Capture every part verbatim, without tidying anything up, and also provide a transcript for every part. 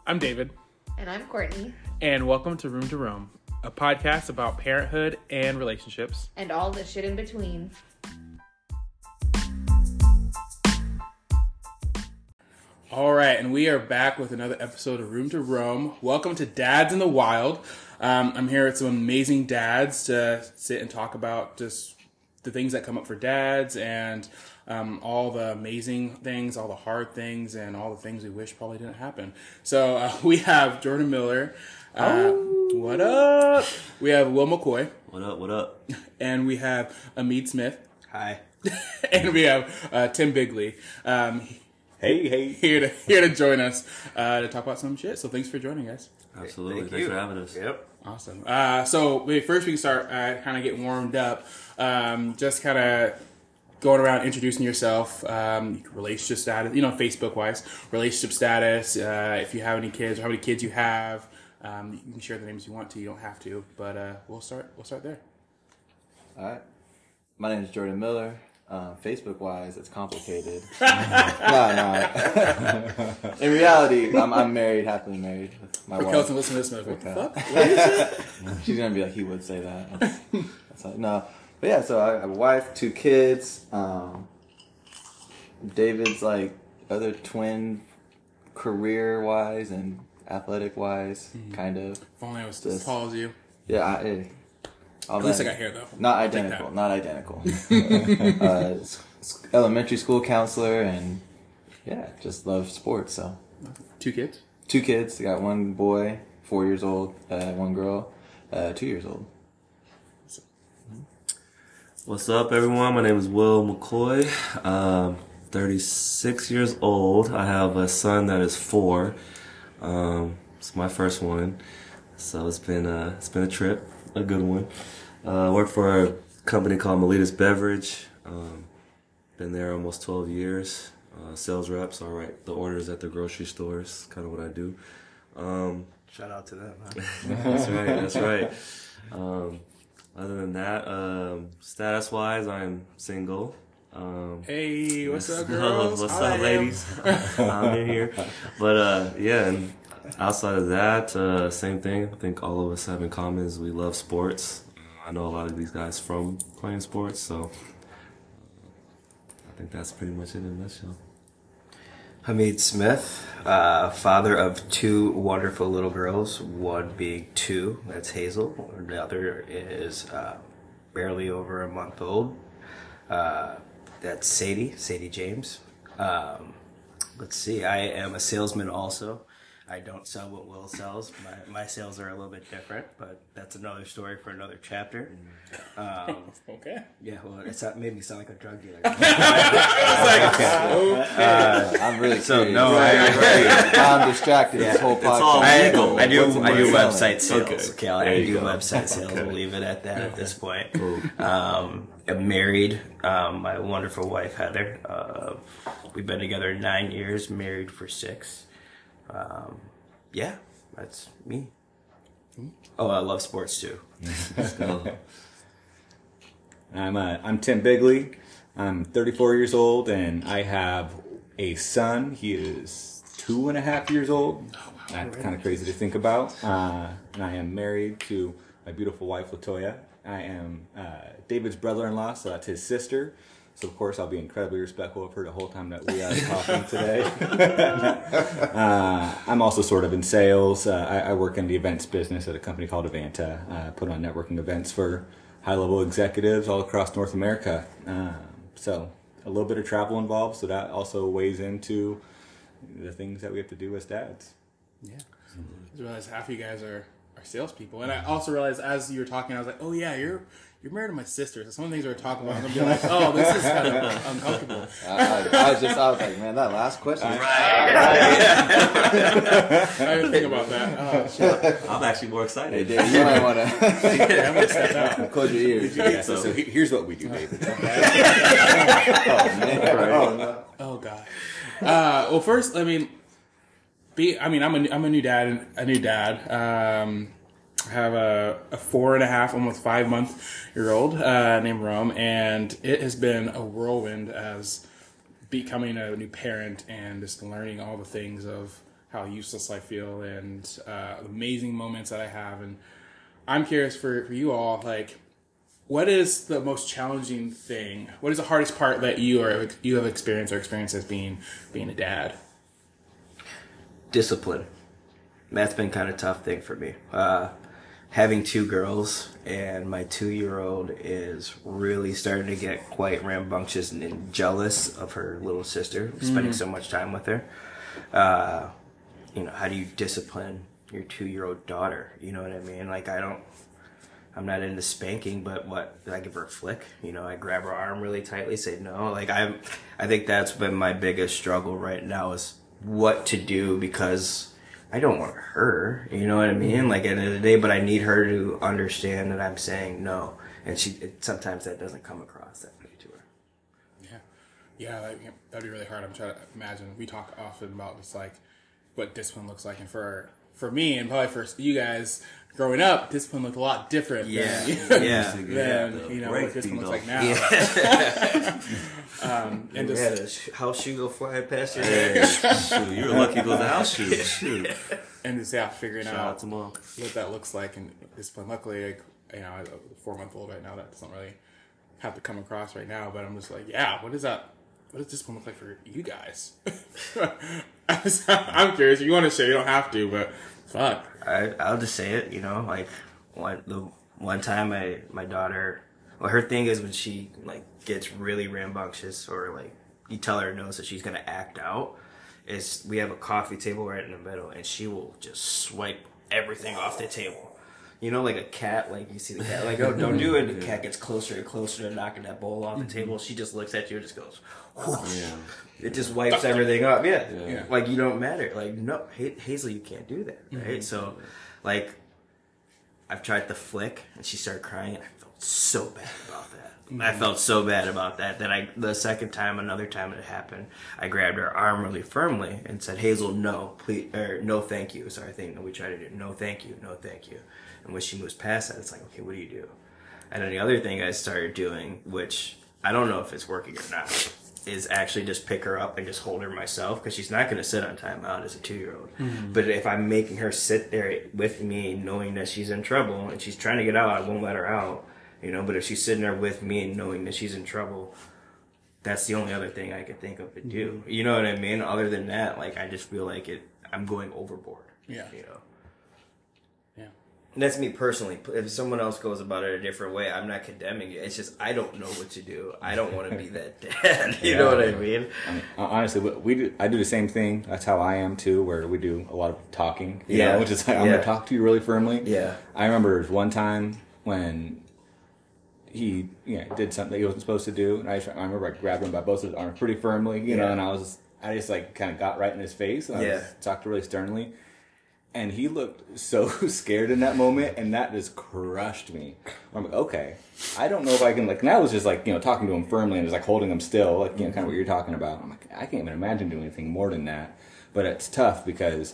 I'm David. And I'm Courtney. And welcome to Room to Roam, a podcast about parenthood and relationships. And all the shit in between. All right, and we are back with another episode of Room to Roam. Welcome to Dads in the Wild. Um, I'm here with some amazing dads to sit and talk about just the things that come up for dads and um, all the amazing things, all the hard things, and all the things we wish probably didn't happen. So uh, we have Jordan Miller. Uh, oh. What up? We have Will McCoy. What up, what up? And we have Amid Smith. Hi. And we have uh, Tim Bigley. Um, hey, hey. Here to here to join us uh, to talk about some shit. So thanks for joining us. Absolutely. Thank Thanks you. for having us. Yep. Awesome. Uh, so wait, first we can start uh, kind of get warmed up. Um, just kind of going around introducing yourself, um, relationship status, you know, Facebook wise, relationship status. Uh, if you have any kids or how many kids you have, um, you can share the names you want to. You don't have to, but uh, we'll start. We'll start there. All right. My name is Jordan Miller. Uh, Facebook wise, it's complicated. no, no. In reality, I'm, I'm married, happily married with my For wife. Kelton, listen to this, what the fuck? What is it? She's gonna be like, he would say that. That's like, no, but yeah. So I have a wife, two kids. Um, David's like other twin, career wise and athletic wise, mm-hmm. kind of. If only I was as tall as you. Yeah, I. It, At least I got hair though. Not identical. Not identical. uh, elementary school counselor, and yeah, just love sports. So, two kids. Two kids. I got one boy, four years old. Uh, one girl, uh, two years old. What's up, everyone? My name is Will McCoy. Um, thirty-six years old. I have a son that is four. Um, it's my first one, so it's been a it's been a trip, a good one. Uh, I work for a company called Miletus Beverage. Um, been there almost twelve years. Uh, sales rep, so I write the orders at the grocery stores. Kind of what I do. Um, Shout out to them. Huh? That's right. That's right. Um, other than that, um, status wise, I'm single. Um, hey, what's yes, up, girls? What's I up, am. ladies? I'm in here. But uh, yeah, and outside of that, uh, same thing. I think all of us have in common is we love sports. I know a lot of these guys from playing sports, so uh, I think that's pretty much it in a nutshell. Hamid Smith, uh, father of two wonderful little girls, one being two, that's Hazel, the other is uh, barely over a month old. Uh, that's Sadie, Sadie James. Um, let's see, I am a salesman also. I don't sell what Will sells. My my sales are a little bit different, but that's another story for another chapter. Um, okay. Yeah, well, it's not made me sound like a drug dealer. It's like, okay. Uh, I'm really So, curious. no, Right, I- right. I'm distracted this whole podcast. all I, legal. I do What's I do selling? website sales. Okay. Okay, I There you do go. website sales. We'll leave it at that at this point. Um, I'm married. Um, my wonderful wife Heather. Uh, we've been together nine years. Married for six. Um, yeah, that's me. Oh, I love sports too. I'm uh, I'm Tim Bigley. I'm thirty-four years old, and I have a son. He is two and a half years old. That's kind of crazy to think about. Uh, and I am married to my beautiful wife, Latoya. I am uh, David's brother-in-law, so that's his sister. So, of course, I'll be incredibly respectful of her the whole time that we are talking today. uh, I'm also sort of in sales. Uh, I, I work in the events business at a company called Avanta. I uh, put on networking events for high-level executives all across North America. Uh, so, a little bit of travel involved, so that also weighs into the things that we have to do as dads. Yeah. I just realized half of you guys are, are salespeople. And I also realized as you were talking, I was like, oh, yeah, you're... You're married to my sister, so some of the things we were talking about, I'm going to be like, oh, this is kind of uncomfortable. I, I, I was just, I was like, man, that last question. I didn't think about that. Oh, shit. I'm actually more Hey, excited. David, you might want to Yeah, I'm going to step out. close your ears. Yeah, so, so he- here's what we do, David. Oh, man. Oh, no. Oh, God. Uh, well, first, I mean, be, I mean, I'm a, I'm a new dad, a new dad. Um, I have a, a four and a half, almost five month year old uh, named Rome, and it has been a whirlwind as becoming a new parent and just learning all the things of how useless I feel and uh, amazing moments that I have. And I'm curious for, for you all, like, what is the most challenging thing? What is the hardest part that you are you have experienced or experienced as being being a dad? Discipline. That's been kind of a tough thing for me. Uh, having two girls, and my two-year-old is really starting to get quite rambunctious and, and jealous of her little sister, spending so much time with her. Uh, you know, how do you discipline your two-year-old daughter? You know what I mean? Like, I don't, I'm not into spanking, but what, I give her a flick? You know, I grab her arm really tightly, say no. Like, I I think that's been my biggest struggle right now is what to do, because I don't want to hurt her, you know what I mean? Like, at the end of the day, but I need her to understand that I'm saying no. And she, it, sometimes that doesn't come across that way to her. Yeah. Yeah, that, that'd be really hard. I'm trying to imagine. We talk often about just like what discipline looks like. And for for me, and probably for you guys, growing up, discipline looked a lot different Yeah. than, Yeah. than you know, what Break discipline looks things like off. now. um, and You just, had a sh- house shoe go flying past your Hey, head. shoot, you're lucky it goes to house shoes. Shoot. and just, yeah, figuring Shout out out to mom. what that looks like and discipline. Luckily, like, you know, I have a four month old right now. That doesn't really have to come across right now. But I'm just like, yeah, what does that? What does discipline look like for you guys? I'm curious. If you want to share, you don't have to. But fuck, I, I'll just say it, you know, like one the one time I my daughter, well, her thing is when she like gets really rambunctious or like you tell her no, so she's gonna act out. Is we have a coffee table right in the middle, and she will just swipe everything off the table. You know, like a cat, like you see the cat, like, oh, don't do it. The cat gets closer and closer to knocking that bowl off the table. She just looks at you and just goes, whoosh. Yeah. It just wipes everything up. Yeah. Yeah. Like, you don't matter. Like, no, Ha- Hazel, you can't do that. Right. So, like, I've tried the flick, and she started crying, and I felt so bad about that. I felt so bad about that that I, the second time, another time it happened, I grabbed her arm really firmly and said, Hazel, no, please, or no, thank you. So I think that we tried to do no, thank you, no, thank you. And when she moves past that, it's like, okay, what do you do? And then the other thing I started doing, which I don't know if it's working or not, is actually just pick her up and just hold her myself, because she's not going to sit on timeout as a two-year-old. Mm-hmm. But if I'm making her sit there with me, knowing that she's in trouble and she's trying to get out, I won't let her out. You know, but if she's sitting there with me and knowing that she's in trouble, that's the only other thing I could think of to do. You know what I mean? Other than that, like, I just feel like it, I'm going overboard. Yeah. You know? yeah, And that's me personally. If someone else goes about it a different way, I'm not condemning it. It's just, I don't know what to do. I don't want to be that dad. You Yeah. know what I mean? I mean, honestly, we we do. I do the same thing. That's how I am too, where we do a lot of talking. You Yeah. know, which is like I'm Yeah. gonna talk to you really firmly. Yeah. I remember one time when he, you know, did something that he wasn't supposed to do, and I, I remember I grabbed him by both of his arms pretty firmly, you know, Yeah. and I was, I just like kind of got right in his face, and I Yeah. was, talked really sternly, and he looked so scared in that moment, and that just crushed me. I'm like, okay, I don't know if I can, like, and I was just like, you know, talking to him firmly and just like holding him still, like, you know, kind of what you're talking about. I'm like, I can't even imagine doing anything more than that, but it's tough because,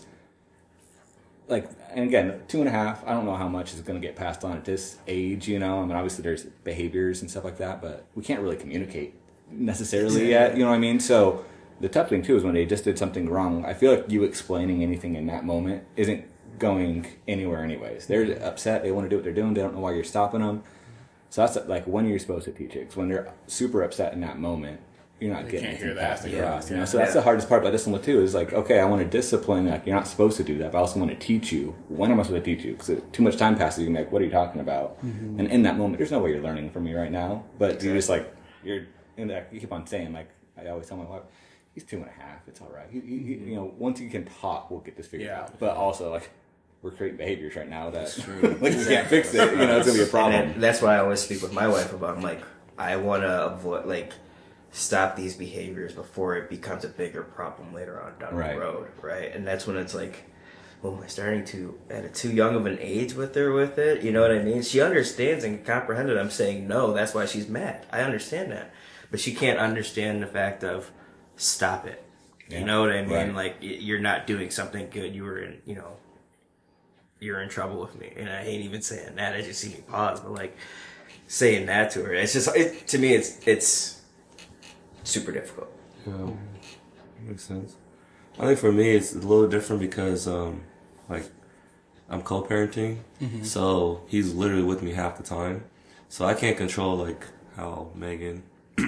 like, and again, two and a half, I don't know how much is going to get passed on at this age, you know, I mean, obviously there's behaviors and stuff like that, but we can't really communicate necessarily yet, you know what I mean? So the tough thing too is when they just did something wrong, I feel like you explaining anything in that moment isn't going anywhere anyways. They're upset, they want to do what they're doing, they don't know why you're stopping them. So that's like when you're supposed to teach it, 'cause when they're super upset in that moment, you're not They getting can't anything hear that. passed Yeah. across, you know. Yeah. So that's Yeah. the hardest part about discipline too. Is like, okay, I want to discipline. Like, you're not supposed to do that, but I also want to teach you. When am I supposed to teach you? Because too much time passes, you can be like, what are you talking about? Mm-hmm. And in that moment, there's no way you're learning from me right now. But exactly. You're just like, you're in that. You keep on saying, like, I always tell my wife, he's two and a half. It's all right. He, he, he, you know, once he can talk, we'll get this figured Yeah. out. But also, like, we're creating behaviors right now that like we can't fix it. You know, it's gonna be a problem. And that's why I always speak with my wife about, I'm like, I want to avoid, like, stop these behaviors before it becomes a bigger problem later on down Right. the road, right? And that's when it's like, well, am I starting to, at a too young of an age with her with it? You know what I mean? She understands and comprehends I'm saying no, that's why she's mad. I understand that. But she can't understand the fact of, stop it. Yeah. You know what I mean? Right. Like, y- you're not doing something good. You were in, you know, you're in trouble with me. And I ain't even saying that. I just see me pause. But, like, saying that to her, it's just, it, to me, it's, it's, super difficult. Yeah, makes sense. I think for me it's a little different because um, like I'm co-parenting, Mm-hmm. so he's literally with me half the time. So I can't control like how Megan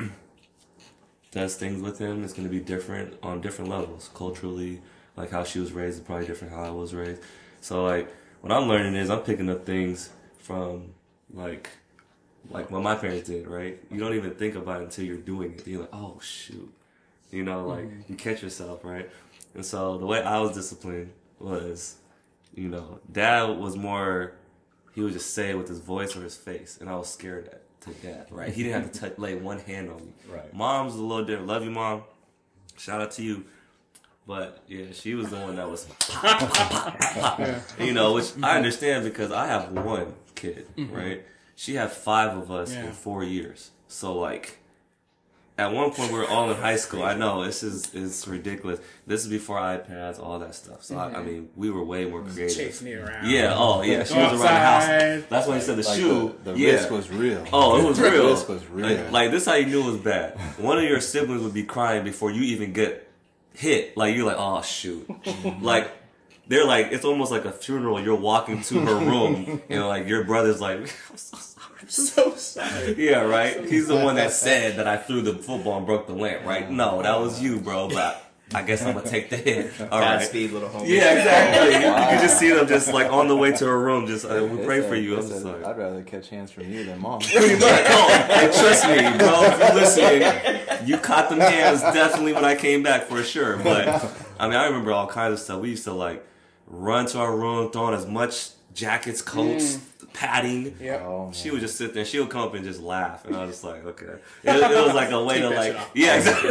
does things with him. It's going to be different on different levels culturally. Like how she was raised is probably different how I was raised. So like what I'm learning is I'm picking up things from like like what my parents did, right? You don't even think about it until you're doing it. You're like, oh shoot, you know, like you catch yourself, right? And so the way I was disciplined was, you know, Dad was more, he would just say it with his voice or his face, and I was scared at, to death, right? He didn't have to touch, lay one hand on me. Right. Mom's a little different. Love you, Mom. Shout out to you. But yeah, she was the one that was, pop, pop, pop, pop. You know, which I understand because I have one kid, right? She had five of us Yeah. in four years. So like, at one point we were all in high school. I know this is it's ridiculous. This is before iPads, all that stuff. So I, I mean, we were way more creative. Chasing you around. Yeah. Oh yeah. She Go was around the outside. house. That's why he said the Like shoe. the, the yeah. risk was real. Oh, it was The real. risk was real. Like, like this, how you knew it was bad. One of your siblings would be crying before you even get hit. Like you're like, oh shoot. Like they're like, it's almost like a funeral. You're walking to her room, and like your brother's like, I'm so sorry. So sorry. Yeah, right. He's the one that said that I threw the football and broke the lamp. Right? No, that was you, bro. But I guess I'm gonna take the hit. All right. Godspeed, little homie. Yeah, exactly. You can just see them just like on the way to her room. Just uh, we They pray said- for you. they I'm just said, like. I'd rather catch hands from you than Mom. Pretty much. Oh, and trust me, bro. If you're listening, you caught them hands definitely when I came back for sure. But I mean, I remember all kinds of stuff. We used to like run to our room, throwing as much jackets, coats, padding. Yep. Oh, She would just sit there. She would come up and just laugh, and I was just like, okay. It, it was like a way to that like, shit off. yeah, exactly.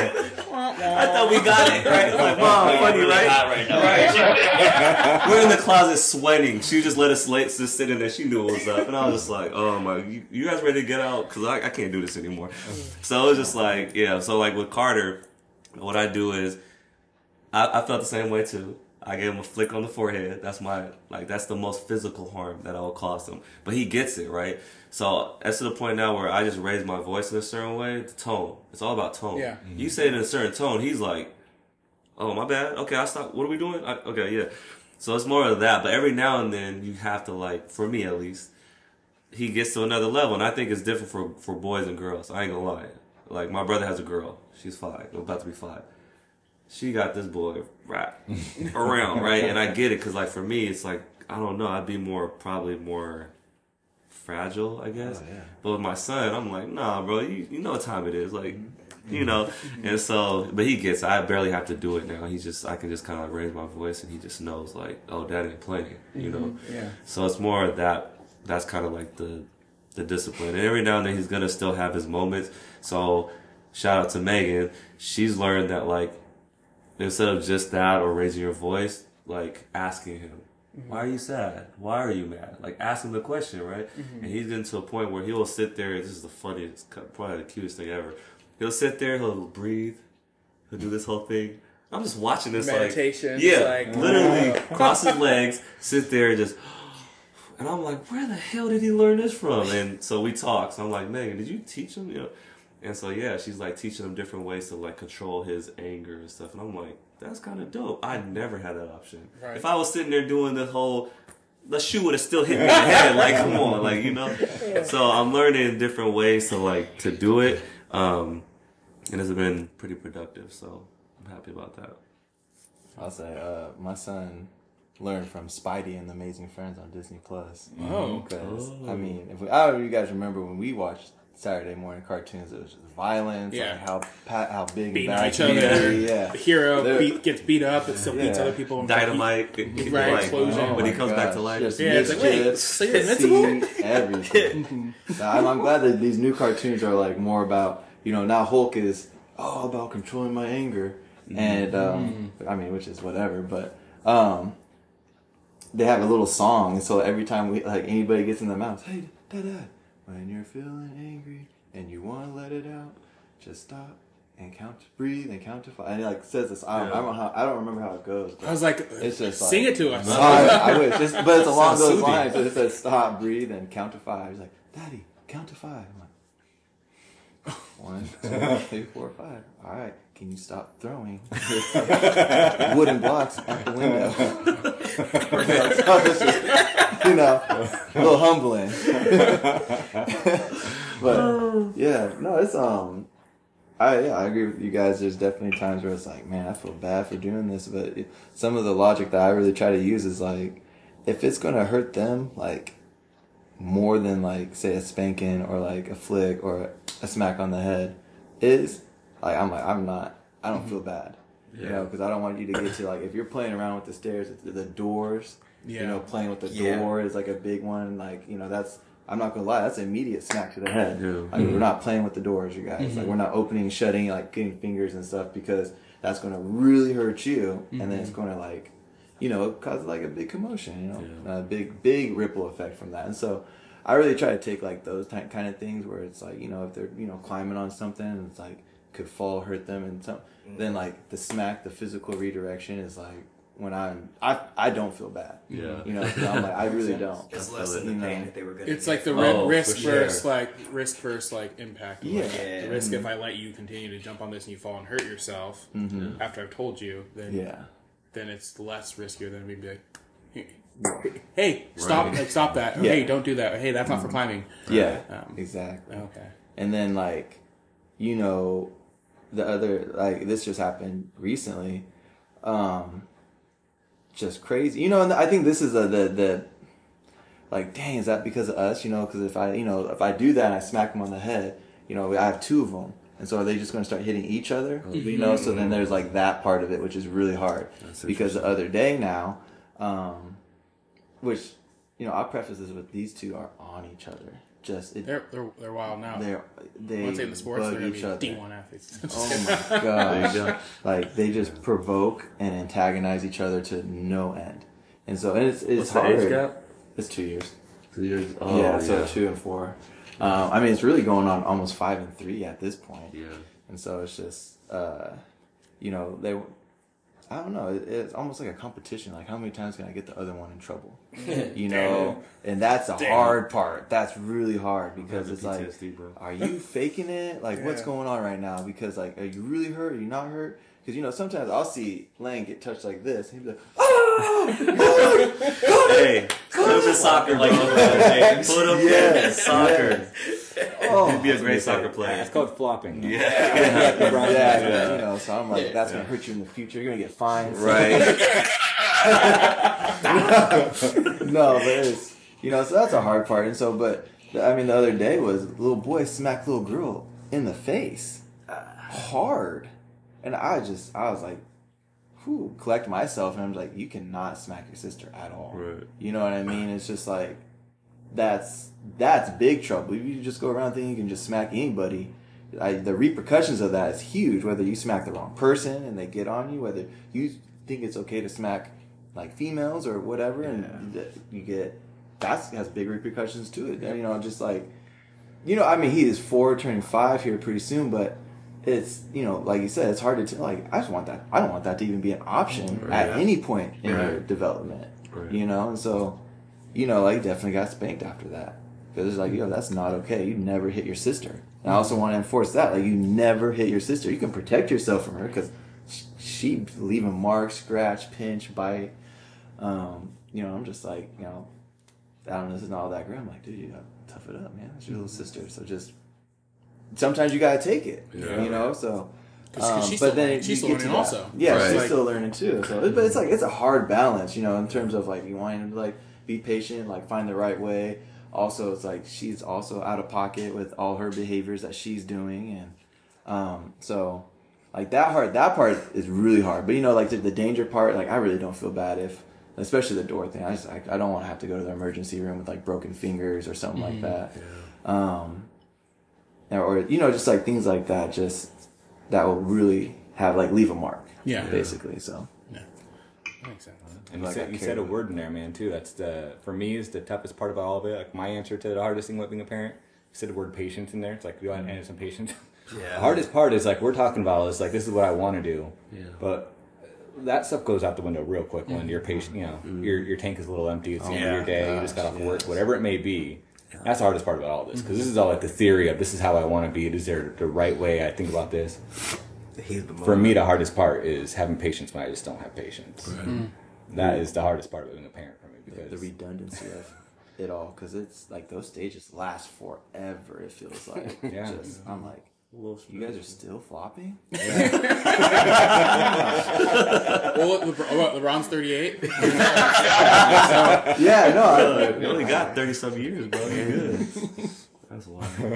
I thought we got it right. It was like, Mom, funny, right? right now. We're in the closet sweating. She just let us late just sit in there. She knew what was up, and I was just like, "Oh my, you, you guys ready to get out? Because I, I can't do this anymore." So it was just like, yeah. So like with Carter, what I do is, I, I felt the same way too. I gave him a flick on the forehead. That's my like that's the most physical harm that I will cause him. But he gets it, right? So that's to the point now where I just raise my voice in a certain way. The tone. It's all about tone. Yeah. You say it in a certain tone, he's like, oh, my bad. Okay, I stop. What are we doing? I, okay, yeah. So it's more of that. But every now and then you have to like, for me at least, he gets to another level. And I think it's different for, for boys and girls. I ain't gonna lie. Like my brother has a girl. She's five. About to be five. She got this boy wrapped around, right? And I get it because like for me, it's like, I don't know. I'd be more, probably more fragile, I guess. Oh, yeah. But with my son, I'm like, nah, bro, you, you know what time it is. Like, you know, and so, but he gets, I barely have to do it now. He just, I can just kind of like raise my voice and he just knows like, oh, dad ain't playing, you know? Yeah. So it's more of that, that's kind of like the, the discipline. And every now and then he's going to still have his moments. So shout out to Megan. She's learned that like, instead of just that or raising your voice, like asking him, why are you sad? Why are you mad? Like ask him the question, right? And he's getting to a point where he will sit there. This is the funniest, probably the cutest thing ever. He'll sit there, he'll breathe, he'll do this whole thing. I'm just watching this Meditation, like, yeah, like- literally cross his legs, sit there and just, and I'm like, where the hell did he learn this from? And so we talk. So I'm like, Megan, did you teach him? You know? And so yeah, she's like teaching him different ways to like control his anger and stuff. And I'm like, that's kind of dope. I never had that option. Right. If I was sitting there doing the whole, the shoe would have still hit me in the head. Like, come on, like you know. So I'm learning different ways to like to do it, um, and it's been pretty productive. So I'm happy about that. I'll say, uh, my son learned from Spidey and the Amazing Friends on Disney Plus. Oh. Because I mean, if we, I don't know if you guys remember when we watched Saturday morning cartoons, it was just violence, Yeah. like how pa- how big Beating and bad each he other. could be, yeah. The hero They're- beat, gets beat up and still beats Yeah. other people. Dynamite, it- it- Right, like, explosion. when he my comes back to gosh, life. just Yeah, it's like, wait, mischief, so you're invincible? scene, everything. So I'm, I'm glad that these new cartoons are like more about, you know, now Hulk is all about controlling my anger, and um, I mean, which is whatever, but um, they have a little song, and so every time we like anybody gets in the mouth, hey, dad, when you're feeling angry and you want to let it out, just stop and count, breathe, and count to five. And it like says this. I don't, I don't know how. I don't remember how it goes. I was like, It's just like- sing it to us. Oh, I, I wish, it's, but it's along Sounds those soothing. lines. So it says stop, breathe, and count to five. He's like, Daddy, count to five. I'm like, One, two, three, four, five. All right. Can you stop throwing wooden blocks out the window? So it's just, you know, a little humbling. But yeah, no, it's um, I yeah, I agree with you guys. There's definitely times where it's like, man, I feel bad for doing this, but it, some of the logic that I really try to use is like, if it's gonna hurt them, like more than like say a spanking or like a flick or a smack on the head, is like I'm like I'm not I don't feel bad, you know, because I don't want you to get to like if you're playing around with the stairs, the, the doors, Yeah. you know, playing with the Yeah. door is like a big one. Like you know, that's I'm not gonna lie, that's an immediate smack to the head. Yeah. Like we're not playing with the doors, you guys. Like we're not opening, shutting, like getting fingers and stuff because that's gonna really hurt you, and then it's gonna like, you know, cause like a big commotion, you know, Yeah. a big big ripple effect from that. And so I really try to take like those ty- kind of things where it's like, you know, if they're, you know, climbing on something and it's like could fall, hurt them and some, then like the smack, the physical redirection is like when I'm, I, I don't feel bad. Yeah. You know, 'cause I'm like, I really don't. It's less than You the know. pain that they were going It's like the Oh, ri- risk for sure. versus like risk versus like impact. Yeah. Like, the risk if I let you continue to jump on this and you fall and hurt yourself after I've told you, then Yeah. then it's less riskier than me be like, hey, hey, stop, Right. like stop that. Yeah. Hey, don't do that. Hey, that's not for climbing. Yeah. Um, Exactly. Okay. And then like, you know, the other like this just happened recently, um, just crazy. You know, and I think this is a, the the like, dang, is that because of us? You know, because if I you know if I do that and I smack them on the head, you know, I have two of them, and so are they just going to start hitting each other? You know, so then there's like that part of it, which is really hard because the other day now, um, which you know, I'll preface this with these two are on each other. Just it, They're they're they're wild now. they're they Once they in the sports, bug they're gonna each be other. D one athletes. Oh my gosh. Like they just provoke and antagonize each other to no end. And so and it's it's What's the hard. age gap? It's two years. Two years. Oh, yeah, so two and four. Um, I mean it's really going on almost five and three at this point. Yeah. And so it's just uh, you know, they I don't know, it, it's almost like a competition. Like how many times can I get the other one in trouble? You know? And that's the Damn. hard part. That's really hard because the it's like P T S D, bro. are you faking it? Like, what's Yeah. going on right now? Because, like, are you really hurt? Are you not hurt? Because, you know, sometimes I'll see Lane get touched like this, and he'd be like, oh! Hey, put up in soccer like LeBron James. Put up Yeah. in soccer. Oh, He'd be a great soccer player. It's called flopping. Yeah. yeah, yeah, you know, so I'm like, that's going to hurt you in the future. You're going to get fined. Right. No, but it's, you know, so that's a hard part. And so, but, I mean, the other day was little boy smacked little girl in the face. Hard. And I just, I was like, whew, collect myself. And I'm like, you cannot smack your sister at all. Right. You know what I mean? It's just like, that's, that's big trouble. If you just go around thinking you can just smack anybody, I, the repercussions of that is huge. Whether you smack the wrong person and they get on you, whether you think it's okay to smack like females or whatever, and th- you get, that has big repercussions to it. And, you know, just like, you know, I mean, he is four, turning five here pretty soon, but it's, you know, like you said, it's hard to tell. Like, I just want that. I don't want that to even be an option Right. at any point in Right. your development. Right. You know, and so, you know, like, definitely got spanked after that. Because it's like, yo, that's not okay. You never hit your sister. And I also want to enforce that. Like, you never hit your sister. You can protect yourself from her because she leaving marks, scratch, pinch, bite. Um, you know, I'm just like, you know, I don't know, this isn't all that great. I'm like, dude, you gotta tough it up, man. It's your little sister. So just, sometimes you gotta take it. Yeah. You know, so. 'Cause- 'cause Um, she's but still then learning- you she's still get to learning that. also. Yeah, Right. she's Like- still learning too. So, but it's like it's a hard balance, you know, in terms of like you want to like be patient, like find the right way. Also, it's like she's also out of pocket with all her behaviors that she's doing, and um, so like that hard. That part is really hard. But you know, like the, the danger part, like I really don't feel bad if, especially the door thing. I just I, I don't want to have to go to the emergency room with like broken fingers or something like that. Um, or you know, just like things like that, just that will really have like leave a mark. Yeah. basically. So That makes sense. And you Like said, I you care said a about- word in there, man, too. That's the, for me, is the toughest part about all of it. Like, my answer to the hardest thing about being a parent, you said the word patience in there. It's like, we want to end some patience. Yeah. The hardest part is, like, we're talking about is, like, this is what I want to do. Yeah. But that stuff goes out the window real quick when you're patient, you know, your your tank is a little empty. It's the end of yeah, your day. You just got off gosh, work, yes. whatever it may be. That's the hardest part about all this, because this is all like the theory of this is how I want to be. Is there the right way I think about this? He's the For me, the hardest part is having patience when I just don't have patience. Right. Mm. That is the hardest part of being a parent for me, because the redundancy of it all, because it's like those stages last forever. It feels like. Yeah. Just, I'm like, you guys are still flopping? Well, Lebron, what, LeBron's thirty-eight. Yeah, no, I, You only got thirty some years, bro. You're good. That's wild.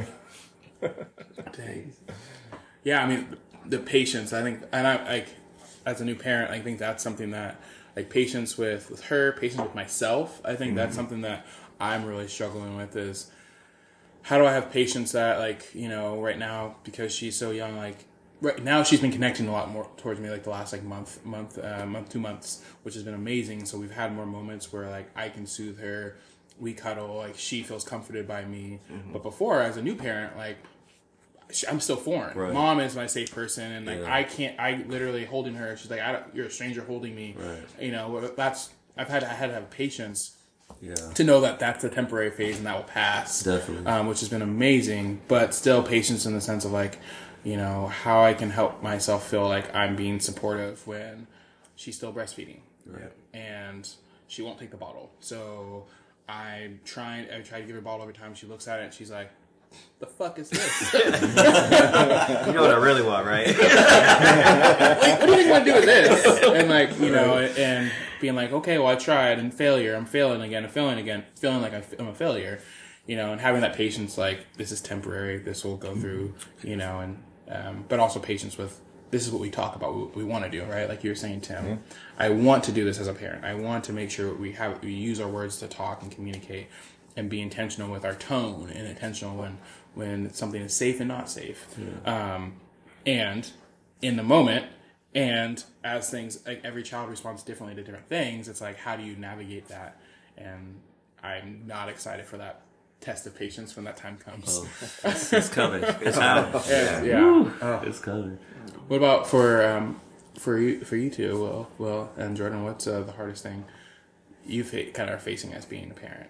Dang. Yeah, I mean, the patience. I think, and I like as a new parent, I think that's something that like patience with with her, patience with myself. I think mm-hmm. that's something that I'm really struggling with. Is how do I have patience that, like, you know, right now, because she's so young, like, right now she's been connecting a lot more towards me, like, the last, like, month, month, uh, month, two months, which has been amazing. So we've had more moments where, like, I can soothe her, we cuddle, like, she feels comforted by me. Mm-hmm. But before, as a new parent, like, I'm still foreign. Right. Mom is my safe person, and, like, yeah. I can't, I literally holding her, she's like, I don't, you're a stranger holding me. Right. You know, that's, I've had, I had to have patience. Yeah. To know that that's a temporary phase and that will pass. Definitely. Um, which has been amazing, but still patience in the sense of, like, you know, how I can help myself feel like I'm being supportive when she's still breastfeeding. Right. And she won't take the bottle. So I'm trying, I try to give her a bottle every time she looks at it, and she's like, the fuck is this? You know what I really want, right? Like, what do you think I want to do with this? And, like, you know, and being like, okay, well, I tried, and failure, I'm failing again, I'm failing again, feeling like I'm a failure, you know, and having that patience, like, this is temporary, this will go through, you know, and, um, but also patience with, this is what we talk about, what we want to do, right? Like you were saying, Tim, mm-hmm. I want to do this as a parent. I want to make sure we have, we use our words to talk and communicate and be intentional with our tone and intentional when, when something is safe and not safe. Yeah. Um, and in the moment, and as things, like, every child responds differently to different things, it's like, how do you navigate that? And I'm not excited for that test of patience when that time comes. Oh, it's, it's coming. It's out. Yeah, yeah. Oh. It's coming. What about for um, for you for you two, Will, Will and Jordan? What's uh, the hardest thing you fa- kind of are facing as being a parent?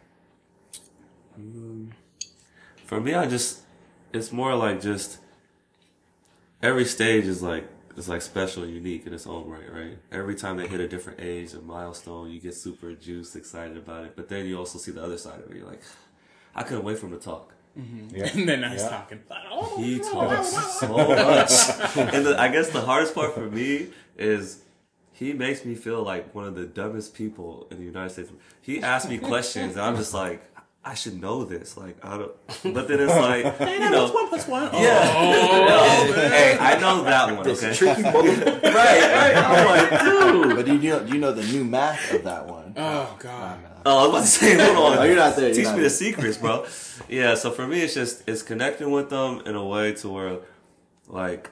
Um, for me, I just it's more like just every stage is like. It's like special and unique in its own right, right? Every time they hit a different age, a milestone, you get super juiced, excited about it. But then you also see the other side of it. You're like, I couldn't wait for him to talk. Mm-hmm. Yeah. And then I was yeah. talking. He talks so much. And the, I guess the hardest part for me is he makes me feel like one of the dumbest people in the United States. He asks me questions, and I'm just like, I should know this, like, I don't, but then it's like, hey, you know, what's one plus one? Yeah, oh, no, hey, I know that one, okay? Tricky right, right, I'm like, dude. But do you know, do you know the new math of that one? Oh, God. Oh, I was about to say, hold on. Oh, you're not there. Teach not me there. the secrets, bro. Yeah, so for me, it's just, it's connecting with them in a way to where, like,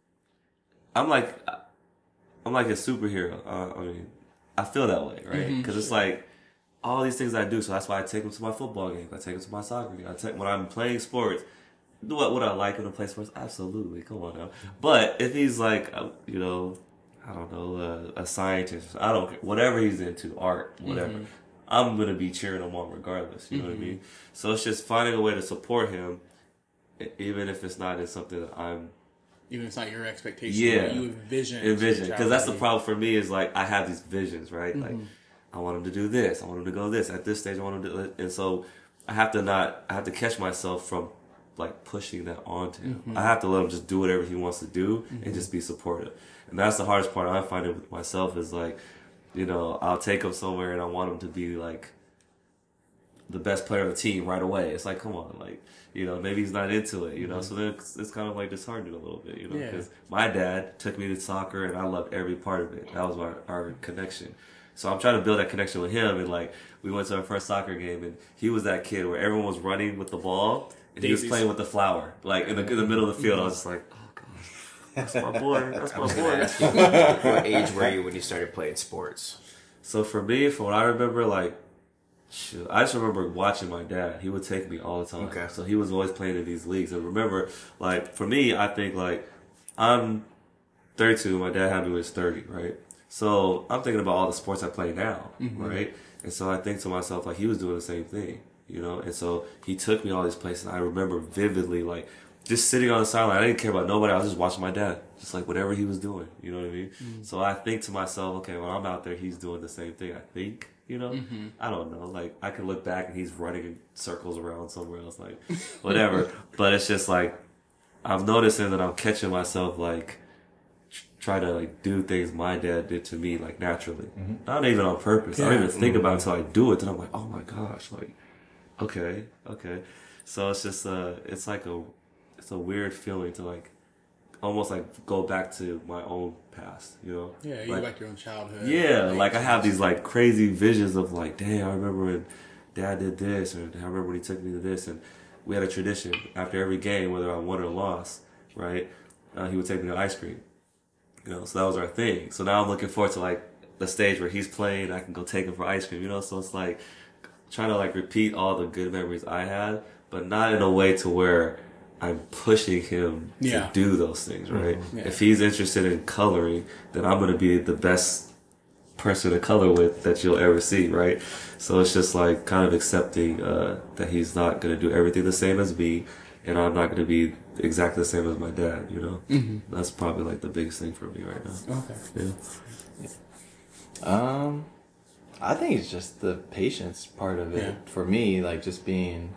I'm like, I'm like a superhero. Uh, I mean, I feel that way, right? Because mm-hmm. it's like, all these things I do, so that's why I take them to my football game. I take them to my soccer game. I take when I'm playing sports. What would I like when I play sports? Absolutely, come on now. But if he's like, you know, I don't know, uh, a scientist, I don't care, whatever he's into, art, whatever, mm-hmm. I'm gonna be cheering him on regardless. You know mm-hmm. what I mean? So it's just finding a way to support him, even if it's not in something that I'm. Even if it's not your expectation. Yeah, you envision. Envision, because that's the problem for me. Is like I have these visions, right? Mm-hmm. Like. I want him to do this. I want him to go this. At this stage, I want him to do it. And so I have to not, I have to catch myself from, like, pushing that onto him. Mm-hmm. I have to let him just do whatever he wants to do mm-hmm. and just be supportive. And that's the hardest part I find it with myself is, like, you know, I'll take him somewhere and I want him to be, like, the best player of the team right away. It's like, come on, like, you know, maybe he's not into it, you know? Mm-hmm. So then it's, it's kind of, like, disheartening a little bit, you know? Because yeah. my dad took me to soccer and I loved every part of it. That was our, our connection. So I'm trying to build that connection with him, and like we went to our first soccer game, and he was that kid where everyone was running with the ball, and Daisies. He was playing with the flower, like in the in the middle of the field. I was just like, oh gosh, that's my boy, that's my boy. What age were you when you started playing sports? So for me, from what I remember, like, shoot, I just remember watching my dad. He would take me all the time. Okay. So he was always playing in these leagues, and remember, like for me, I think like I'm thirty-two. My dad had me when he was thirty, right? So I'm thinking about all the sports I play now, mm-hmm. right? And so I think to myself, like, he was doing the same thing. you know. And so he took me all these places. And I remember vividly, like, just sitting on the sideline. I didn't care about nobody. I was just watching my dad, just like whatever he was doing. You know what I mean? Mm-hmm. So I think to myself, okay, when I'm out there, he's doing the same thing. I think, you know, mm-hmm. I don't know. Like I can look back and he's running in circles around somewhere else, like whatever. But it's just like I'm noticing that I'm catching myself like try to like do things my dad did to me like naturally, mm-hmm. not even on purpose. Yeah. I don't even think about it until I do it. Then I'm like, oh my gosh, like okay, okay. So it's just uh, it's like a it's a weird feeling to like almost like go back to my own past, you know? Yeah, you like, go back to your own childhood. Yeah, like I have these like crazy visions of like, damn, I remember when dad did this, or I remember when he took me to this, and we had a tradition after every game, whether I won or lost, right? Uh, he would take me to ice cream, you know. So that was our thing. So now I'm looking forward to like the stage where he's playing. I can go take him for ice cream, you know. So it's like trying to like repeat all the good memories I had, but not in a way to where I'm pushing him yeah. to do those things, right? Mm-hmm. Yeah. If he's interested in coloring, then I'm going to be the best person to color with that you'll ever see, right? So it's just like kind of accepting uh, that he's not going to do everything the same as me, and I'm not going to be exactly the same as my dad, you know? Mm-hmm. That's probably like the biggest thing for me right now. Okay. Yeah. Um, I think it's just the patience part of it. Yeah. For me, like just being...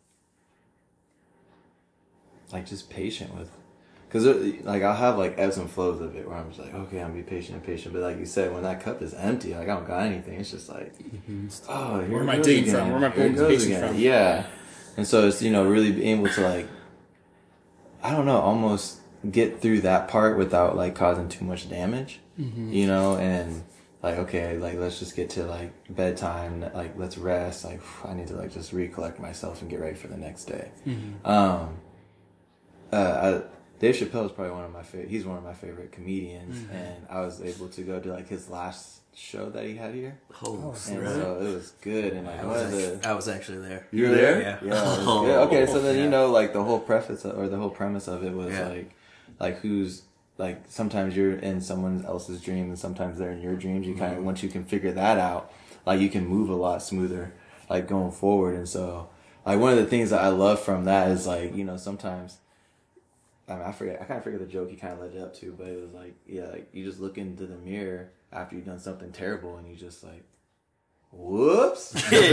like just patient with, because like I'll have like ebbs and flows of it where I'm just like, okay, I'm gonna be patient and patient, but like you said, when that cup is empty, like I don't got anything. It's just like, mm-hmm. oh, here where it am I goes digging again. from? Where am I Here it pulling goes patience again. from? Yeah, and so it's, you know, really being able to like, I don't know, almost get through that part without like causing too much damage, mm-hmm. you know, and like, okay, like let's just get to like bedtime, like let's rest, like I need to like just recollect myself and get ready for the next day. Mm-hmm. Um. Uh, I, Dave Chappelle is probably one of my favorite. He's one of my favorite comedians, mm-hmm. and I was able to go to like his last show that he had here. Oh, and right. so it was good. And like I one was, of actually, the, I was actually there. you were there, Yeah, yeah, it was Oh. good. Okay, so then Yeah. you know, like the whole preface of, or the whole premise of it was Yeah. like, like who's like sometimes you're in someone else's dream, and sometimes they're in your dreams. You kind of once you can figure that out, like you can move a lot smoother, like going forward. And so, like one of the things that I love from that is like, you know, sometimes. I mean, I forget. I kind of forget the joke he kind of led it up to, but it was like, yeah, like you just look into the mirror after you've done something terrible, and you just like, whoops.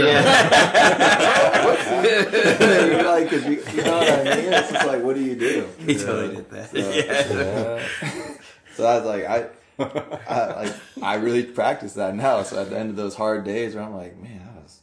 You're like, cause you, you know what I mean? It's just like, what do you do? He yeah. totally did that. So, yeah. So I was like, I, I, like, I really practice that now. So at the end of those hard days, where I'm like, man, I was,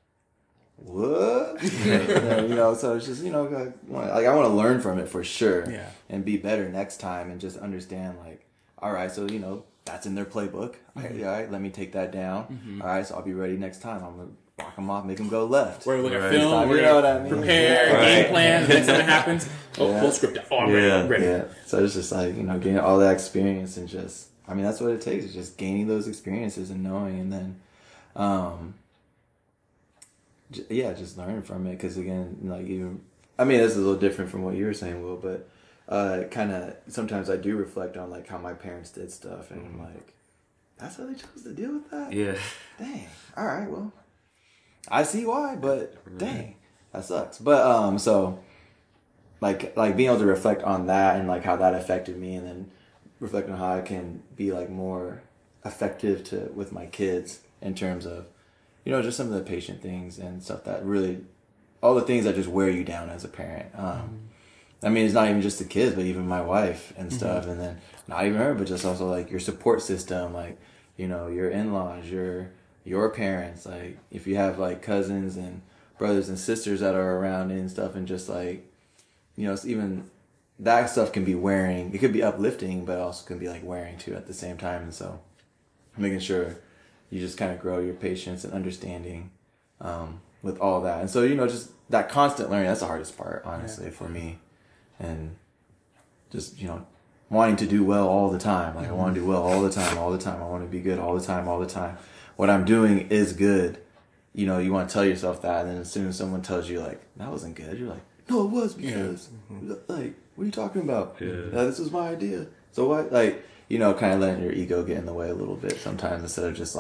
what? And, you know, so it's just, you know, like I want to learn from it for sure, yeah, and be better next time, and just understand, like, all right, so you know, that's in their playbook. Mm-hmm. All, right, all right, let me take that down. Mm-hmm. All right, so I'll be ready next time. I'm gonna block them off, make them go left. We're looking at Right. film. You We're know what I mean? prepare, Right. game plan. The next time it happens, oh, Yeah. full script. Oh, I'm ready. Yeah. I'm ready. Yeah. So it's just like, you know, getting all that experience, and just, I mean, that's what it takes. Is just gaining those experiences and knowing, and then, um, j- yeah, just learning from it. Because again, like you, I mean, this is a little different from what you were saying, Will, but uh, kind of sometimes I do reflect on like how my parents did stuff, and I'm like, that's how they chose to deal with that. Yeah. Dang. All right. Well, I see why, but dang, that sucks. But um, so like like being able to reflect on that, and like how that affected me, and then reflect on how I can be like more effective to with my kids in terms of, you know, just some of the patient things and stuff that really, all the things that just wear you down as a parent. Um, mm-hmm. I mean, it's not even just the kids, but even my wife and stuff, mm-hmm. and then not even her, but just also like your support system, like, you know, your in-laws, your your parents, like if you have like cousins and brothers and sisters that are around and stuff, and just like, you know, it's even that stuff can be wearing. It could be uplifting, but also can be like wearing too at the same time. And so making sure you just kind of grow your patience and understanding um, with all that. And so, you know, just that constant learning, that's the hardest part, honestly, yeah. for me. And just, you know, wanting to do well all the time. Like, mm-hmm. I want to do well all the time, all the time. I want to be good all the time, all the time. What I'm doing is good. You know, you want to tell yourself that, and then as soon as someone tells you, like, that wasn't good, you're like, no, it was, because, yeah. mm-hmm. like, what are you talking about? Yeah. Uh, this was my idea. So what? Like, you know, kind of letting your ego get in the way a little bit sometimes, instead of just, like,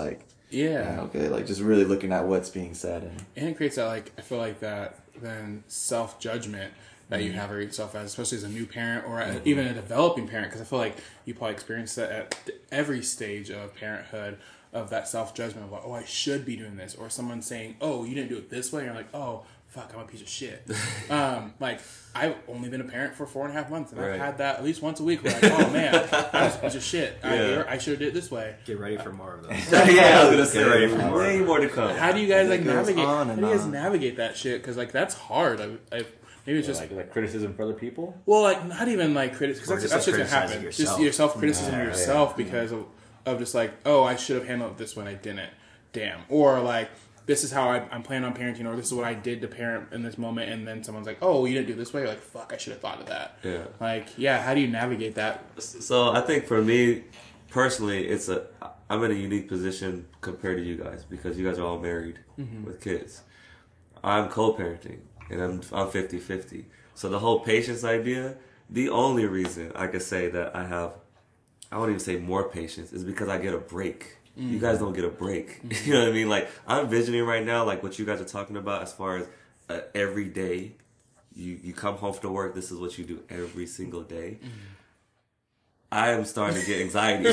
Yeah. Okay, like just really looking at what's being said and And it creates that, like, I feel like that then self judgment that Mm-hmm. you have of yourself as, especially as a new parent or a, even a developing parent, because I feel like you probably experience that at every stage of parenthood, of that self judgment of like, oh, I should be doing this, or someone saying, oh, you didn't do it this way, and you're like, oh, fuck, I'm a piece of shit. um, like, I've only been a parent for four and a half months, and Right. I've had that at least once a week where like, oh man, I'm a piece of shit. Yeah. I, I should have did it this way. Get ready for more of those. yeah, I was gonna say, Get ready for more. way more to come. How do you guys like It goes navigate? on How and do you guys on. navigate that shit? Because like that's hard. I, I maybe it's just like, like criticism for other people. well, like not even like criticism. Or Because just, that's, like, that's just gonna criticizing happen. Just yourself. your self criticism Yeah, of yeah. yourself because of, of just like, oh, I should have handled it this when I didn't. Damn. Or like, this is how I, I'm planning on parenting, or this is what I did to parent in this moment, and then someone's like, oh, you didn't do it this way. You're like, fuck, I should have thought of that. Yeah. Like, yeah, how do you navigate that? So I think for me personally, it's a I'm in a unique position compared to you guys because you guys are all married with kids. I'm co-parenting and I'm I'm fifty-fifty. So the whole patience idea, the only reason I could say that I have I won't even say more patience is because I get a break. You guys don't get a break. You know what I mean? Like I'm visioning right now like what you guys are talking about as far as uh, every day you you come home from work, this is what you do every single day. I am starting to get anxiety.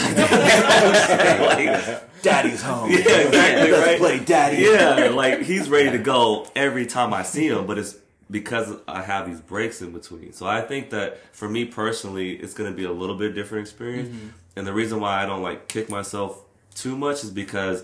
like, daddy's home. yeah, exactly, Let's right? play daddy. Yeah, like he's ready to go every time I see him, but it's because I have these breaks in between. So I think that for me personally, it's going to be a little bit different experience. And the reason why I don't like kick myself too much is because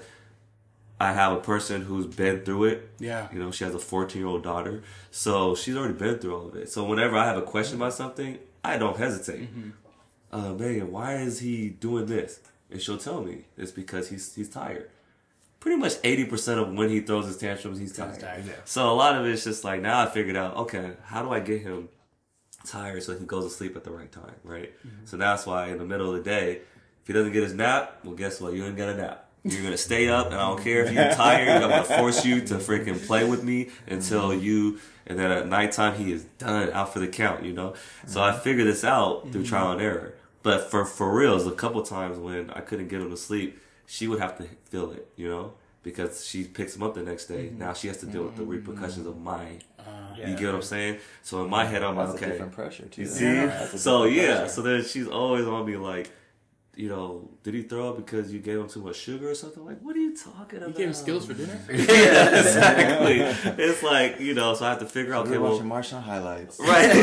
I have a person who's been through it. Yeah. You know, she has a fourteen year old daughter. So she's already been through all of it. So whenever I have a question about something, I don't hesitate. Uh, Megan, why is he doing this? And she'll tell me it's because he's he's tired. Pretty much eighty percent of when he throws his tantrums, he's tired. tired, yeah. So a lot of it's just like, now I figured out, okay, how do I get him tired so he goes to sleep at the right time, right? So that's why in the middle of the day, if he doesn't get his nap, well, guess what? You ain't get a nap. You're going to stay up, and I don't care if you're tired. I'm going to force you to freaking play with me until you, and then at nighttime, he is done, out for the count, you know? So I figured this out through trial and error. But for, for reals, a couple times when I couldn't get him to sleep, she would have to feel it, you know? Because she picks him up the next day. Now she has to deal with the repercussions of mine. Yeah. You get what I'm saying? So in my head, I'm like, That's a okay. different pressure too. You though. see? That's a So different yeah, pressure. so then she's always on me like, you know, did he throw up because you gave him too much sugar or something? Like, what are you talking about? You gave him skills for dinner? Yeah, exactly. It's like, you know, so I have to figure out, We're okay, well, watching Marshawn highlights. right.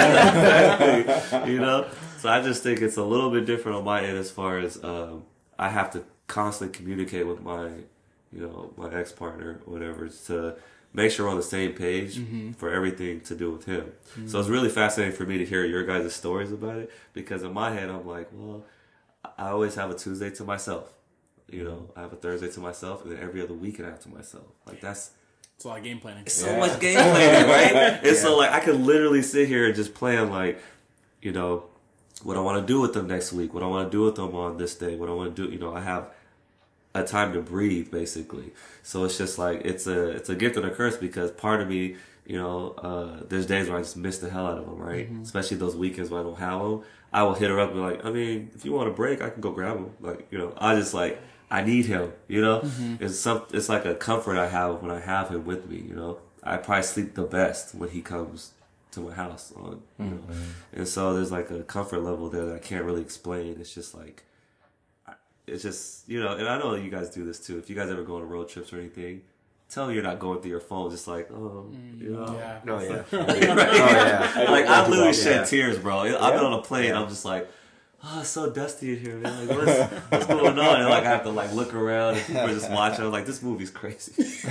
exactly. You know? So I just think it's a little bit different on my end as far as um, I have to constantly communicate with my, you know, my ex-partner or whatever to make sure we're on the same page for everything to do with him. So it's really fascinating for me to hear your guys' stories about it because in my head I'm like, well, I always have a Tuesday to myself. You know, I have a Thursday to myself and then every other weekend I have to myself. Like that's It's a lot of game planning. so much game planning, right? And so like I could literally sit here and just plan like, you know, what I want to do with them next week, what I want to do with them on this day, what I want to do. You know, I have a time to breathe basically. So it's just like it's a it's a gift and a curse because part of me, you know, uh, there's days where I just miss the hell out of them, right? Especially those weekends when I don't have them. I will hit her up and be like, I mean, if you want a break, I can go grab him. Like, you know, I just like I need him. You know, it's some it's like a comfort I have when I have him with me. You know, I probably sleep the best when he comes to my house on. You know, and so there's like a comfort level there that I can't really explain. It's just like. It's just, you know, and I know you guys do this too. If you guys ever go on road trips or anything, tell me you're not going through your phone just like, oh, you know. Yeah. Oh yeah. Right? Oh yeah. Like, I literally shed Yeah. tears, bro. I've been on a plane, I'm just like, oh, it's so dusty in here, man. Like, what's, what's going on? And like, I have to like look around and people are just watching. I'm like, this movie's crazy.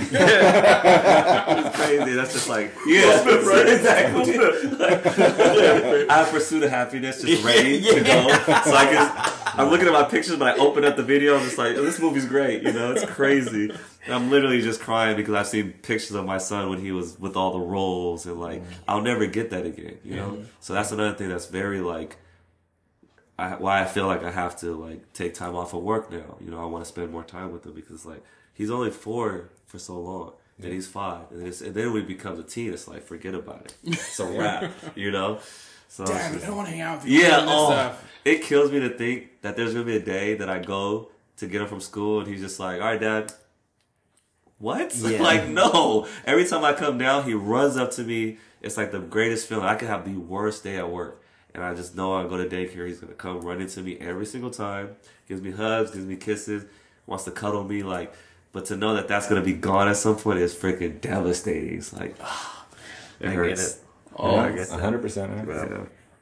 It's crazy. That's just like, yeah, right? Exactly. Like, I have Pursuit of Happiness just ready to go. So I can, I'm looking at my pictures, but I open up the video, I'm just like, oh, this movie's great. You know, it's crazy. And I'm literally just crying because I've seen pictures of my son when he was with all the roles and like, I'll never get that again, you know? So that's another thing that's very like, I, why I feel like I have to like take time off of work now. You know, I want to spend more time with him because like he's only four for so long, and he's five, and, it's, and then when he becomes a teen, it's like forget about it. It's a wrap, you know. So it's Dad, just- I don't want to hang out with you. yeah, doing this oh, stuff. it kills me to think that there's gonna be a day that I go to get him from school, and he's just like, all right, Dad. What? Yeah. Like, no. Every time I come down, he runs up to me. It's like the greatest feeling. I could have the worst day at work, and I just know I go to daycare. He's going to come running to me every single time. Gives me hugs, gives me kisses, wants to cuddle me. Like, but to know that that's going to be gone at some point is freaking devastating. It's like, ah, it I hurts. get it. Oh, I get one that. hundred percent. Yeah.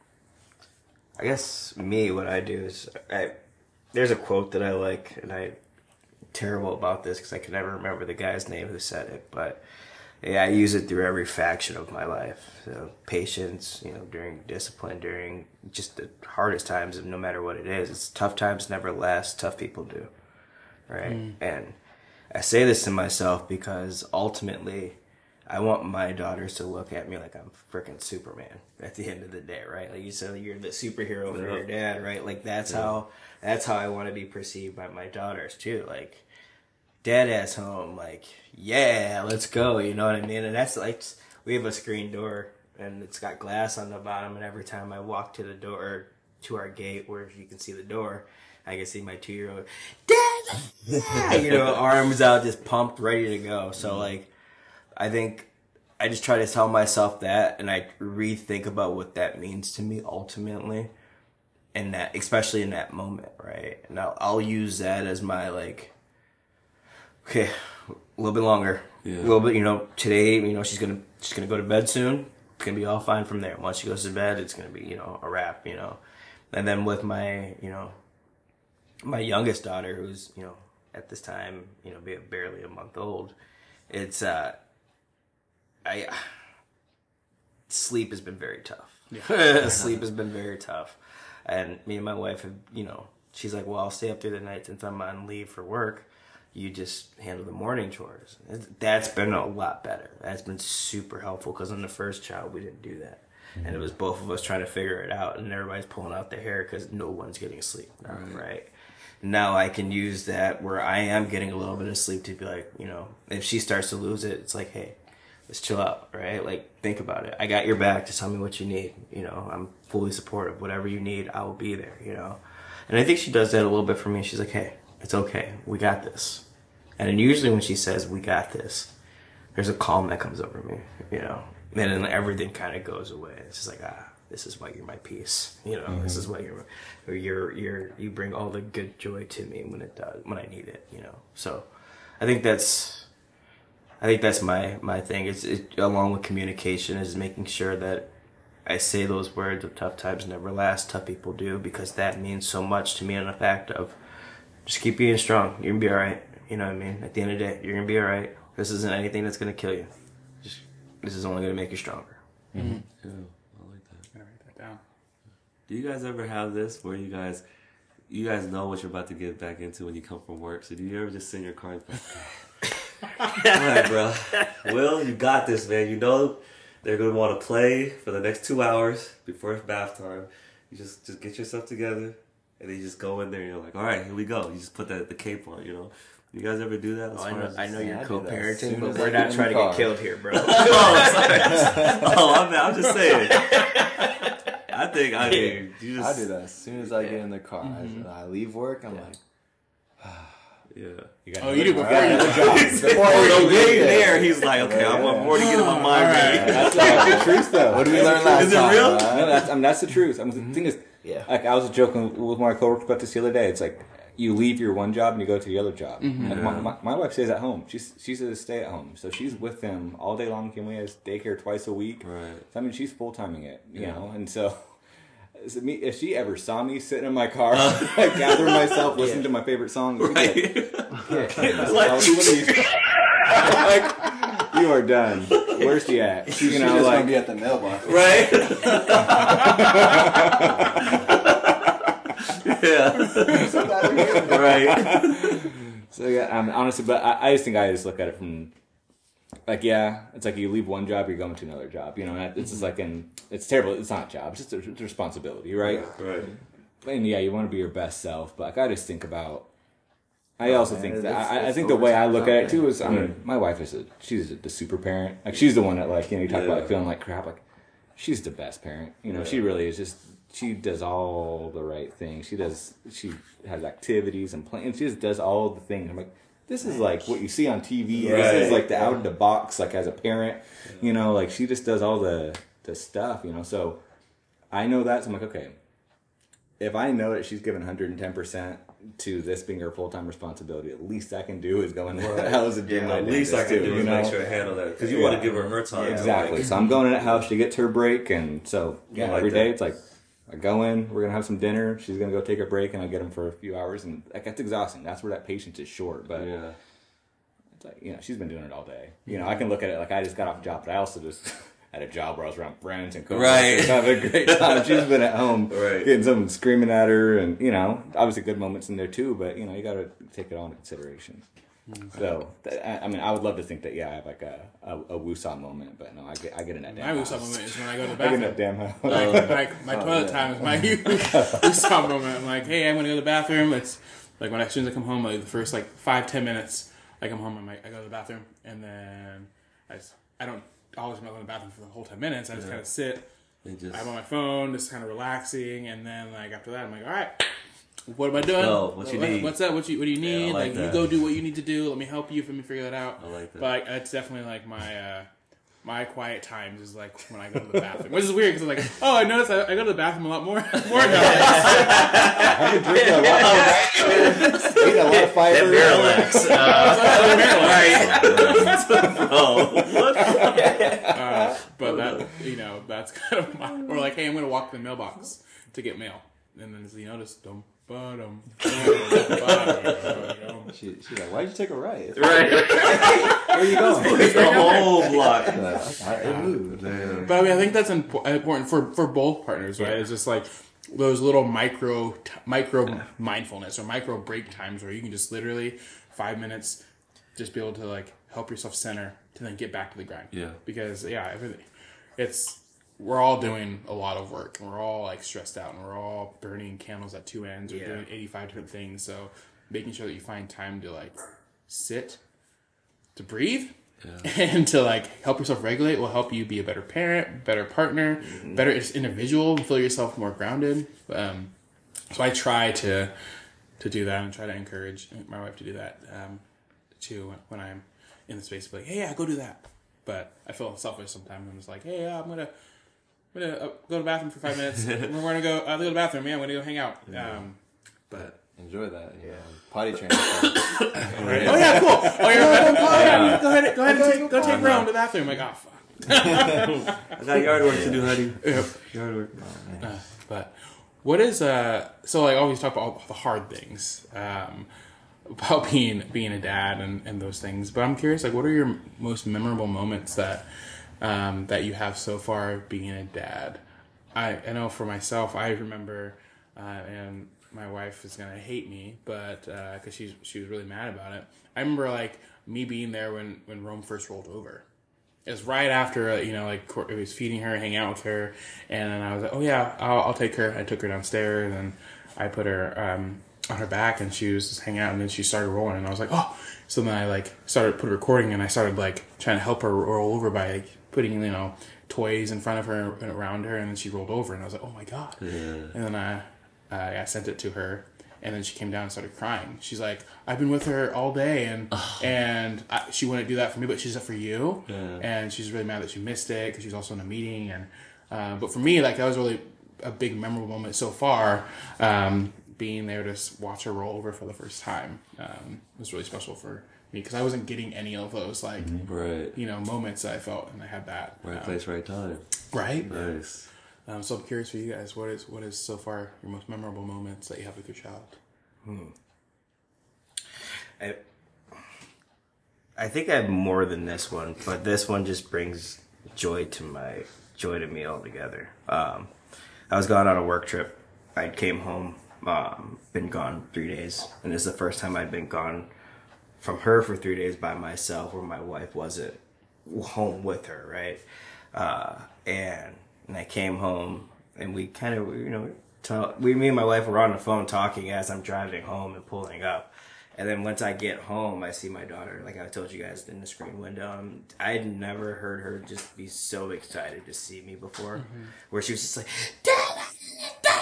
I guess me, what I do is, I there's a quote that I like, and I'm terrible about this because I can never remember the guy's name who said it, but yeah, I use it through every faction of my life. So patience, you know, during discipline, during just the hardest times, no matter what it is. It's tough times never last, tough people do, right? Mm. And I say this to myself because ultimately, I want my daughters to look at me like I'm freaking Superman at the end of the day, right? Like you said, you're the superhero for your dad, right? Like that's yeah. how that's how I want to be perceived by my daughters too. Like, Dad ass home, like, yeah, let's go. You know what I mean? And that's like, we have a screen door and it's got glass on the bottom. And every time I walk to the door, to our gate where you can see the door, I can see my two-year-old, Dad, yeah, you know, arms out, just pumped, ready to go. So like, I think I just try to tell myself that, and I rethink about what that means to me ultimately, and that, especially in that moment, right? And I'll, I'll use that as my like, okay, a little bit longer, yeah. a little bit. You know, today, you know, she's gonna she's gonna go to bed soon. It's gonna be all fine from there. Once she goes to bed, it's gonna be, you know, a wrap. You know, and then with my, you know, my youngest daughter, who's, you know, at this time, you know, barely a month old, it's uh. I sleep has been very tough. Yeah. Sleep has been very tough, and me and my wife have, you know, she's like, well, I'll stay up through the night since I'm on leave for work. You just handle the morning chores. That's been a lot better. That's been super helpful because on the first child we didn't do that, mm-hmm. and it was both of us trying to figure it out, and everybody's pulling out their hair because no one's getting sleep. Right. right. Now I can use that where I am getting a little bit of sleep to be like, you know, if she starts to lose it, it's like, hey, let's chill out, right? Like, think about it. I got your back. Just tell me what you need. You know, I'm fully supportive. Whatever you need, I will be there, you know? And I think she does that a little bit for me. She's like, hey, it's okay. We got this. And then usually when she says, we got this, there's a calm that comes over me, you know? And then everything kind of goes away. It's just like, ah, this is why you're my peace. You know, mm-hmm. this is why you're, you're, you're, you bring all the good joy to me when it does, when I need it, you know? So I think that's, I think that's my, my thing. It's it, along with communication is making sure that I say those words of tough times never last, tough people do, because that means so much to me in the fact of just keep being strong. You're going to be all right. You know what I mean? At the end of the day, you're going to be all right. This isn't anything that's going to kill you. Just This is only going to make you stronger. Mm-hmm. Yeah, I like that. I'm gonna write that down. Do you guys ever have this where you guys, you guys know what you're about to get back into when you come from work? So do you ever just sit in your car and all right, bro. Will, you got this, man. You know they're gonna want to play for the next two hours before it's bath time. You just just get yourself together, and then you just go in there. and You're like, all right, here we go. You just put that the cape on. You know, you guys ever do that? As oh, I far know, as I know you're I co-parenting, but as we're I not get trying in to the get car. killed here, bro. oh, sorry. oh, I'm, I'm just saying. I think I mean you just. I do that as soon as I get in the car. Mm-hmm. I, I leave work. I'm Yeah. like, Yeah. You got Oh, you do before Right. you the job. before Oh, you no, leave getting there. there, he's like, okay, I want more to get in my mind. Alright. That's, that's the truth, though. What did we That's learn the last Is it time? real? right? No, that's, I mean, that's the truth. I mean, the thing is, Yeah. like I was joking with my coworkers about this the other day. It's like you leave your one job and you go to the other job. Like my, my, my wife stays at home. She's she's a stay at home, so she's with them all day long. Kim Lee has daycare twice a week. Right. So, I mean, she's full timing it, you know. And so, so me, if she ever saw me sitting in my car, like, gathering myself, listening to my favorite song, Right. like, like, you are done. Where's she at? She You know, just like gonna be at the mailbox. Right? yeah. right. So yeah, um, honestly, but I, I just think I just look at it from, like, yeah, it's like you leave one job, you're going to another job, you know. And it's just like, and it's terrible. It's not a job; it's just a, it's a responsibility, right? Right. And yeah, you want to be your best self, but like, I just think about. I also man, think that it's- I, I it's think the way I look at it overtime. too is, I mean, my wife is a she's a, the super parent. Like she's the one that, like, you know, you talk Yeah. about like feeling like crap. Like she's the best parent. You know, Yeah. she really is. Just she does all the right things. She does. She has activities and plans. She just does all the things. I'm like, this is like what you see on T V. Right. This is like the out of the box, like as a parent. You know, like she just does all the the stuff. You know, so I know that. So I'm like, okay, if I know that she's given one hundred ten percent to this being her full time responsibility, at least I can do is go in the house and do Yeah, my at least I dentist can too, do you is know? make sure I handle that because you Yeah. want to give her her time. Exactly. Like, So I'm going in that house. She gets her break, and so yeah, I like every day that. it's like I go in. We're gonna have some dinner. She's gonna go take a break, and I get them for a few hours, and like that's exhausting. That's where that patience is short. But yeah. it's like, you know, she's been doing it all day. You know, I can look at it like I just got off a job, but I also just had a job where I was around friends and coworkers Right. and having a great time. She's been at home Right. getting someone screaming at her, and you know, obviously good moments in there too. But you know, you got to take it all into consideration. So, th- I I mean, I would love to think that yeah, I have like a a, a woosah moment, but no, I get I get in that damn My house. woosah moment is when I go to the I get in that bathroom. damn house. Like, like my toilet time is my woosah moment. I'm like, hey, I'm gonna go to the bathroom. It's like when I, as soon as I come home, like the first like five ten minutes, I come home. I'm like, I go to the bathroom, and then I just, I don't always go to the bathroom for the whole ten minutes. I just kind of sit. They just, I'm on my phone, just kind of relaxing, and then like after that, I'm like, all right, what am I doing? go. What you need. What's up? What you What do you Yeah, I need? like like you that. go do what you need to do. Let me help you. Let me figure that out. I like that. But like, it's definitely like my uh, my quiet times is like when I go to the bathroom, which is weird because I'm like, oh, I noticed I, I go to the bathroom a lot more more now. I've been drinking a lot. Eating a lot of fiber. Parallax. Uh, oh, what? Uh, but that, you know, that's kind of my, or like, hey, I'm gonna walk to the mailbox to get mail, and then you notice, dum ba dum. She, she's like, why'd you take a right? Right. Where you going? It's the whole block. I moved. Damn. But I mean, I think that's impo- important for for both partners, right? It's just like those little micro t- micro mindfulness or micro break times where you can just literally five minutes just be able to like help yourself center to then get back to the grind. Yeah. Because yeah, everything it's we're all doing a lot of work and we're all like stressed out and we're all burning candles at two ends or Yeah. doing eighty-five different things. So making sure that you find time to like sit, to breathe, and to like help yourself regulate will help you be a better parent, better partner, Mm-hmm. better individual, and feel yourself more grounded. Um, so I try to to do that and try to encourage my wife to do that um, too when I'm in the space of like, hey, yeah, go do that. But I feel selfish sometimes. I'm just like, hey, yeah, I'm gonna I'm gonna uh, go to the bathroom for five minutes. We're gonna go. I have to go to the bathroom. Yeah, I'm gonna go hang out. Um, but Enjoy that. Yeah. Potty training. oh yeah, cool. Oh, you're in the bathroom. Oh, yeah, go ahead. Go ahead and take, go take Rome to the bathroom. I'm like, oh fuck. I got yard work to do, honey. Yep. Yard work. Uh, but what is uh? So like, always talk about all the hard things um, about being being a dad and, and those things. But I'm curious, like, what are your most memorable moments that um, that you have so far being a dad? I I know for myself, I remember, uh, and my wife is gonna hate me, but because uh, she's she was really mad about it. I remember like me being there when when Rome first rolled over. It was right after, uh, you know, like, Court- it was feeding her, hanging out with her, and then I was like, oh, yeah, I'll, I'll take her. I took her downstairs, and I put her um, on her back, and she was just hanging out, and then she started rolling, and I was like, oh. So then I, like, started put recording, and I started, like, trying to help her roll over by, like, putting, you know, toys in front of her and around her, and then she rolled over, and I was like, oh, my God. Yeah. And then I, I, I sent it to her, and then she came down and started crying. She's like, I've been with her all day, and and I, she wouldn't do that for me, but she does it for you. Yeah. And she's really mad that she missed it because she was also in a meeting. And uh, but for me, like, that was really a big memorable moment so far. Um, being there to s- watch her roll over for the first time um, was really special for me because I wasn't getting any of those like Right. you know moments that I felt, and I had that. Right um, place, right time. right. Nice. Um, so I'm curious for you guys, what is what is so far your most memorable moments that you have with your child? I, I think I have more than this one, but this one just brings joy to my joy to me altogether. Um, I was gone on a work trip. I came home, um, been gone three days, and this is the first time I'd been gone from her for three days by myself, where my wife wasn't home with her, right? Uh, and and I came home, and we kind of, you know, talk, we, me and my wife were on the phone talking as I'm driving home and pulling up. And then once I get home, I see my daughter, like I told you guys, in the screen window. Um, I had never heard her just be so excited to see me before, where she was just like, Dad, Dad,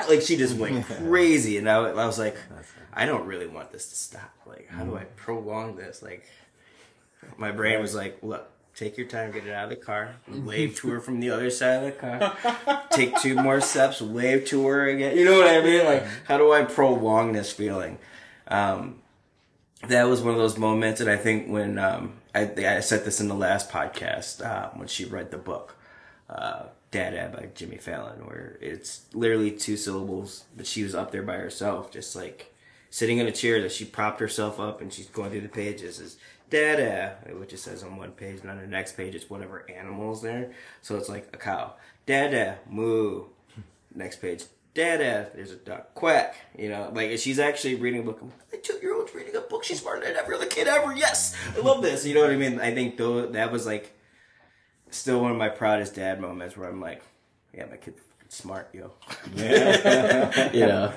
ah! Like, she just went crazy. And I, I was like, I don't really want this to stop. Like, how do I prolong this? Like, my brain was like, look, take your time, get it out of the car, wave to her from the other side of the car, take two more steps, wave to her again. You know what I mean? Like, how do I prolong this feeling? Um, that was one of those moments, and I think when um, I, I said this in the last podcast, uh, when she read the book, uh, Dada by Jimmy Fallon, where it's literally two syllables, but she was up there by herself, just like sitting in a chair that she propped herself up, and she's going through the pages is Dada, which it says on one page, and on the next page it's whatever animal's there. So it's like a cow, Dada, moo. Next page, Dada, there's a duck, quack. You know, like she's actually reading a book. I'm like, a two-year-old's reading a book. She's smarter than every other kid ever. Yes, I love this. You know what I mean? I think though that was like still one of my proudest dad moments where I'm like, yeah, my kid's smart, yo. Yeah. You know.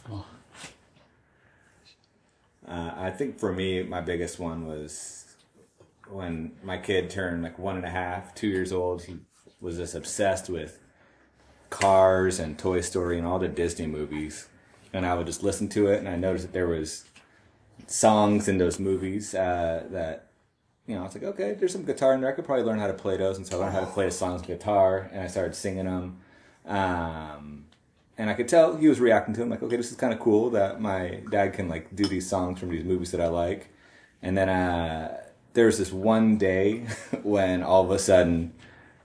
Uh, I think for me, my biggest one was when my kid turned like one and a half, two years old. He was just obsessed with Cars and Toy Story and all the Disney movies. And I would just listen to it, and I noticed that there was songs in those movies uh, that, you know, I was like, okay, there's some guitar in there. I could probably learn how to play those. And so I learned how to play the songs on guitar, and I started singing them. Um, and I could tell he was reacting to them, like, okay, this is kind of cool that my dad can, like, do these songs from these movies that I like. And then uh, there was this one day when all of a sudden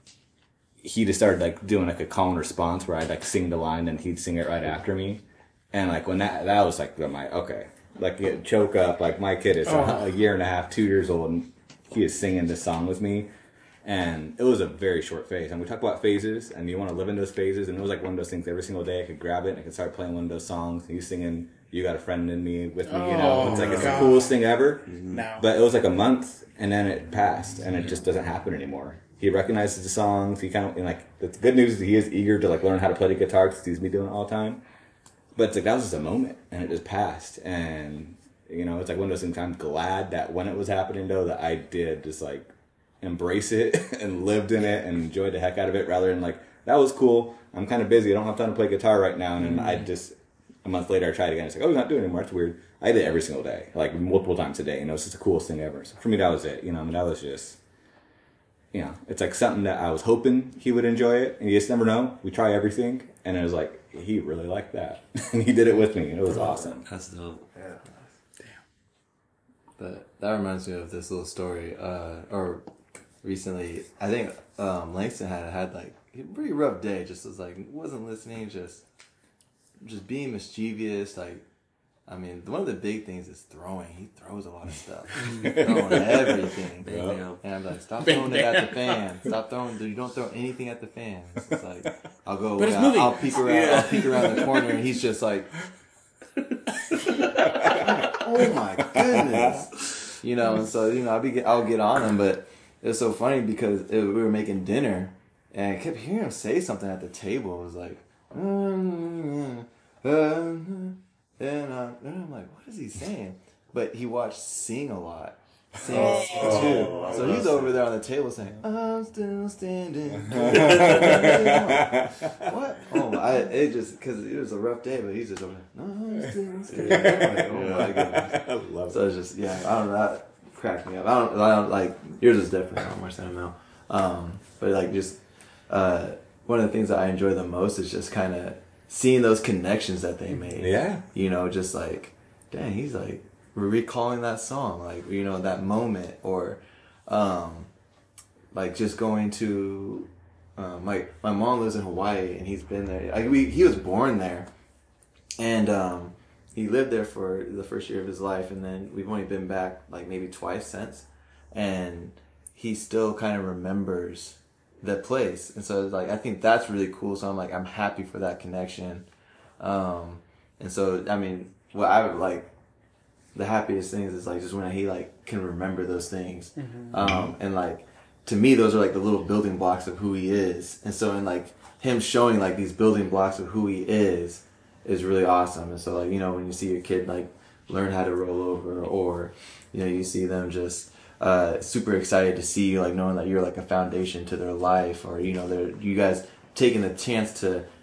he just started, like, doing, like, a call and response where I'd, like, sing the line and he'd sing it right after me. And, like, when that, that was, like, I'm like, okay. Like, you choke up. Like, my kid is oh. a, a year and a half, two years old, and he is singing this song with me. And it was a very short phase. And we talk about phases, and you want to live in those phases. And it was like one of those things every single day I could grab it and I could start playing one of those songs. And he's singing You Got a Friend in Me with me, you know. Oh, it's like, it's God. the coolest thing ever. No. But it was like a month, and then it passed, and it just doesn't happen anymore. He recognizes the songs. He kind of, and like, the good news is he is eager to, like, learn how to play the guitar because he sees me doing it all the time. But it's like, that was just a moment, and it just passed. And, you know, it's like one of those things I'm glad that when it was happening, though, that I did just, like, embrace it and lived in it and enjoyed the heck out of it rather than, like, that was cool. I'm kind of busy. I don't have time to play guitar right now. And then I just, a month later, I tried again. It's like, oh, we're not doing it anymore. It's weird. I did it every single day, like, multiple times a day. You know, it's just the coolest thing ever. So for me, that was it. You know, I mean, that was just, you know, it's like something that I was hoping he would enjoy it. And you just never know. We try everything. And it was like, he really liked that. And he did it with me. It was awesome. That's dope. Yeah. Damn. That that reminds me of this little story. Uh, or recently, I think um, Langston had had like a pretty rough day. Just was like wasn't listening. Just just being mischievous. Like, I mean, one of the big things is throwing. He throws a lot of stuff. He's throwing everything. Bam. And I'm like, stop Bam, throwing it bam. at the fan. Stop throwing. You don't throw anything at the fan. It's like I'll go. But it's I'll, moving. I'll peek around. I'll peek around the corner, and he's just like, oh my goodness, you know. And so you know, I'll be I'll get on him, but it's so funny because it, we were making dinner, and I kept hearing him say something at the table. It was like, mm, mm, and, uh, and I'm like, what is he saying? But he watched Sing a lot. Sing Oh. too. So he's over there on the table saying, I'm still standing. What? Oh, I, it just, because it was a rough day, but he's just over there, I'm still standing. I'm like, oh my goodness. I love So it's just, yeah, I don't know, that cracked me up. I don't, I don't like, yours is different. I don't more sentimental. Um, but like just, uh, one of the things that I enjoy the most is just kind of seeing those connections that they made. Yeah. You know, just like, dang, he's like recalling that song, like, you know, that moment, or, um, like just going to, um, like my mom lives in Hawaii and he's been there. Like we, he was born there, and um, he lived there for the first year of his life, and then we've only been back like maybe twice since, and he still kind of remembers that place. And so like I think that's really cool. So I'm like I'm happy for that connection. Um, and so I mean, what I would like the happiest things is like just when he like can remember those things. Mm-hmm. Um, and like to me those are like the little building blocks of who he is. And so in like him showing like these building blocks of who he is is really awesome. And so like, you know, when you see your kid like learn how to roll over, or you know, you see them just uh, super excited to see you, like knowing that you're like a foundation to their life, or you know, they're you guys taking the chance to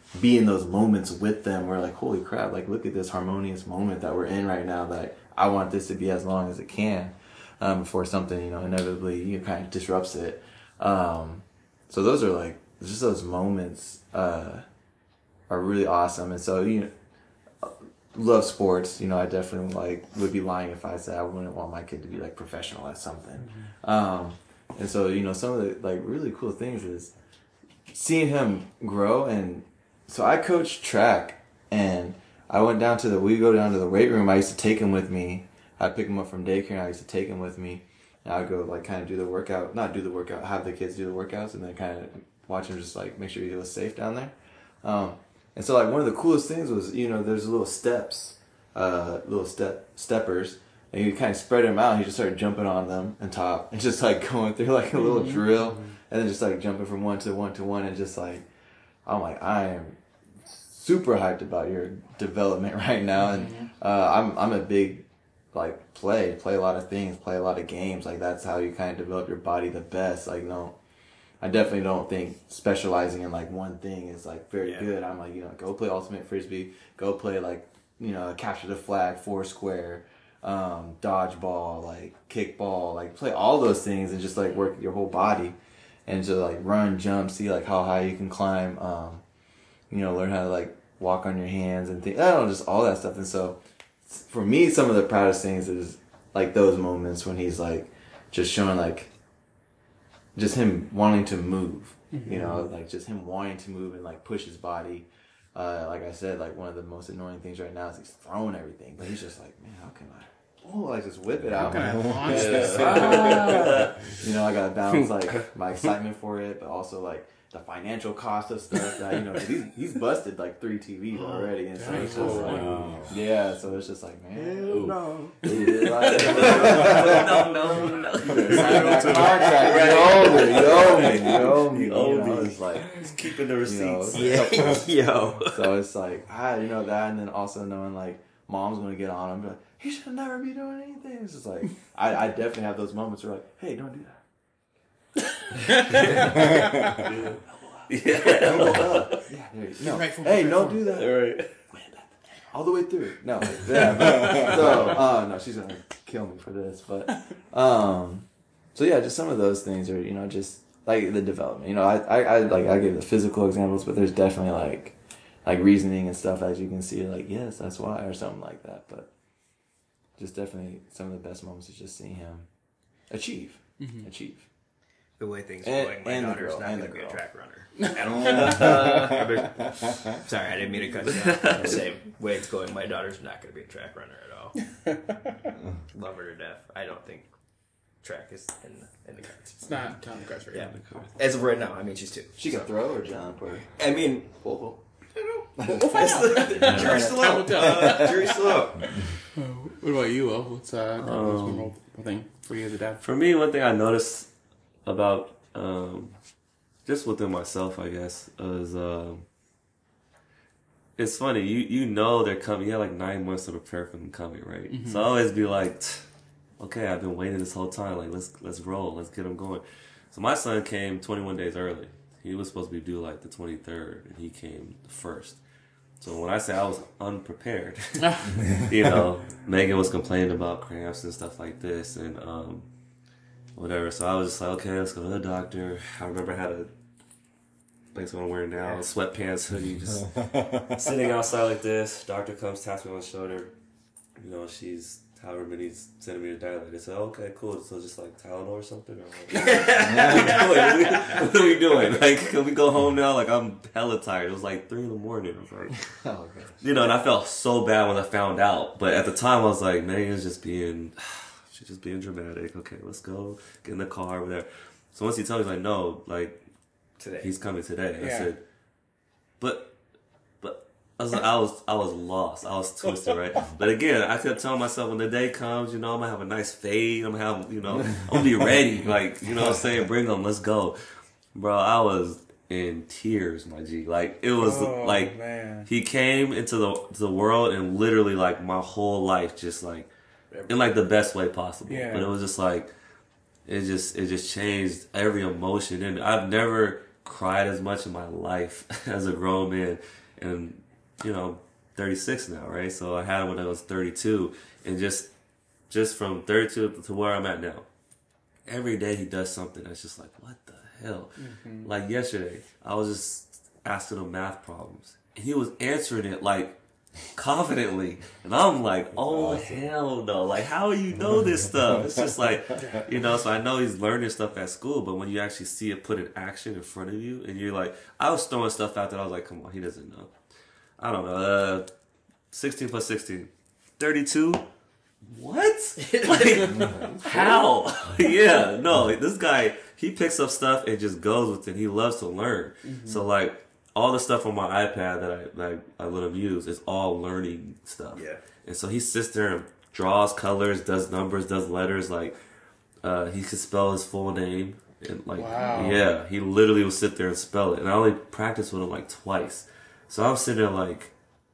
be in those moments with them. We're like, holy crap, like look at this harmonious moment that we're in right now. That I want this to be as long as it can, um, before something, you know, inevitably you know, kind of disrupts it. Um, so those are like just those moments uh, are really awesome. And so you know, love sports. You know, I definitely like would be lying if I said I wouldn't want my kid to be like professional at something. Mm-hmm. Um, and so you know, some of the like really cool things is seeing him grow. And so I coached track, and I went down to the, we go down to the weight room. I used to take him with me. I'd pick him up from daycare, and I used to take him with me. And I'd go, like, kind of do the workout, not do the workout, have the kids do the workouts, and then kind of watch him just, like, make sure he was safe down there. Um, and so, like, one of the coolest things was, you know, there's little steps, uh, little step steppers, and you kind of spread them out, and he just started jumping on them and top, and just, like, going through, like, a little drill, and then just, like, jumping from one to one to one, and just, like, I'm like, I am super hyped about your development right now. And uh, I'm I'm a big, like, play, play a lot of things, play a lot of games. Like, that's how you kind of develop your body the best. Like, no, I definitely don't think specializing in, like, one thing is, like, very yeah. good. I'm like, you know, go play Ultimate Frisbee, go play, like, you know, capture the flag, four square, um, dodgeball, like, kickball, like, play all those things and just, like, work your whole body. And just, like, run, jump, see, like, how high you can climb, um, you know, learn how to, like, walk on your hands and things. I don't know, just all that stuff. And so, for me, some of the proudest things is, like, those moments when he's, like, just showing, like, just him wanting to move, mm-hmm. you know, like, just him wanting to move and, like, push his body. Uh, like I said, like, one of the most annoying things right now is he's throwing everything. But he's just like, man, how can I? Oh, I just whip it out. How can I launch yeah. this? You know, I gotta balance, like, my excitement for it, but also, like, the financial cost of stuff that, you know, 'cause he's, he's busted like three T Vs already, and so it's just like, yeah, so it's just like, man, Hell no. Yeah, like, no, no, no. Contract, you owe me, you owe me, you owe me, you know, it's like, He's keeping the you know, receipts. Yeah, yo. so it's like, ah, you know that, and then also knowing, like, mom's gonna get on him, be like, he should never be doing anything. It's just like, I, I definitely have those moments where, like, hey, don't do that. Yeah. Yeah, there you go. No. Right for Hey, right don't for do that. Right. All the way through. No, yeah. But, so, uh, no, she's gonna kill me for this, but, um, so yeah, just some of those things are, you know, just like the development. You know, I, I, I like I give the physical examples, but there's definitely like, like reasoning and stuff as you can see, like, yes, that's why, or something like that. But just definitely some of the best moments is just seeing him achieve, mm-hmm. achieve. The way things And- are going, my and the daughter's girl, not and going to the be a girl. track runner at all. Uh, sorry, I didn't mean to cut you off. The same way it's going, my daughter's not going to be a track runner at all. Love her to death. I don't think track is in the, in the cards. It's not Tom Cruise right Yeah. now. As of right now, I mean, she's two. She can throw or jump or I mean, whoa, We'll find out. jury's still Time will out. tell. Uh, jury's still out. What about you, Will? What's uh, the most memorable thing for you as a dad? For me, one thing I noticed about um, just within myself, I guess, is um, it's funny. You you know they're coming. You have like nine months to prepare for them coming, right? Mm-hmm. So I always be like, okay, I've been waiting this whole time. Like let's let's roll. Let's get them going. So my son came twenty-one days early. He was supposed to be due like the twenty-third, and he came the first. So when I say I was unprepared, you know, Megan was complaining about cramps and stuff like this, and um, whatever. So I was just like, okay, let's go to the doctor. I remember I had a place I'm wearing now, sweatpants, hoodie, just sitting outside like this. Doctor comes, taps me on the shoulder. You know, she's however many centimeters dilated. I said, okay, cool. So just like Tylenol or something? Or what, are we doing? What are we doing? Like, can we go home now? Like, I'm hella tired. It was like three in the morning. I was like, oh, okay. you know, and I felt so bad when I found out. But at the time, I was like, Megan's just being, she's just being dramatic. Okay, let's go. Get in the car, whatever. So once he told me, he's like, no, like, Today. he's coming today. I Yeah. said, but, but, I was, like, I was, I was lost. I was twisted, right? But again, I kept telling myself when the day comes, you know, I'm gonna have a nice fade. I'm gonna have, you know, I'm gonna be ready. Like, you know what I'm saying? Bring them. Let's go. Bro, I was in tears, my G. Like, it was Oh, like, man. he came into the, the world and literally like my whole life just like, in like the best way possible. Yeah. But it was just like, it just, it just changed every emotion. And I've never cried as much in my life as a grown man. And, you know, thirty-six now, right? So I had him when I was thirty-two. And just just from thirty-two to where I'm at now, every day he does something that's just like, what the hell? Mm-hmm. Like yesterday, I was just asking him math problems. And he was answering it like confidently. And I'm like, oh, awesome. Hell no. Like, how do you know this stuff? It's just like, you know, so I know he's learning stuff at school, but when you actually see it put in action in front of you, and you're like, I was throwing stuff out that I was like, come on, he doesn't know. I don't know. Uh, sixteen plus sixteen. thirty-two? What? Like, how? Yeah, no, this guy, he picks up stuff and just goes with it. He loves to learn. Mm-hmm. So, like, all the stuff on my iPad that I, that I, I let him use is all learning stuff. Yeah. And so he sits there and draws colors, does numbers, does letters. Like, uh, he could spell his full name. And like, wow. Yeah, he literally would sit there and spell it. And I only practiced with him like twice. So I'm sitting there like,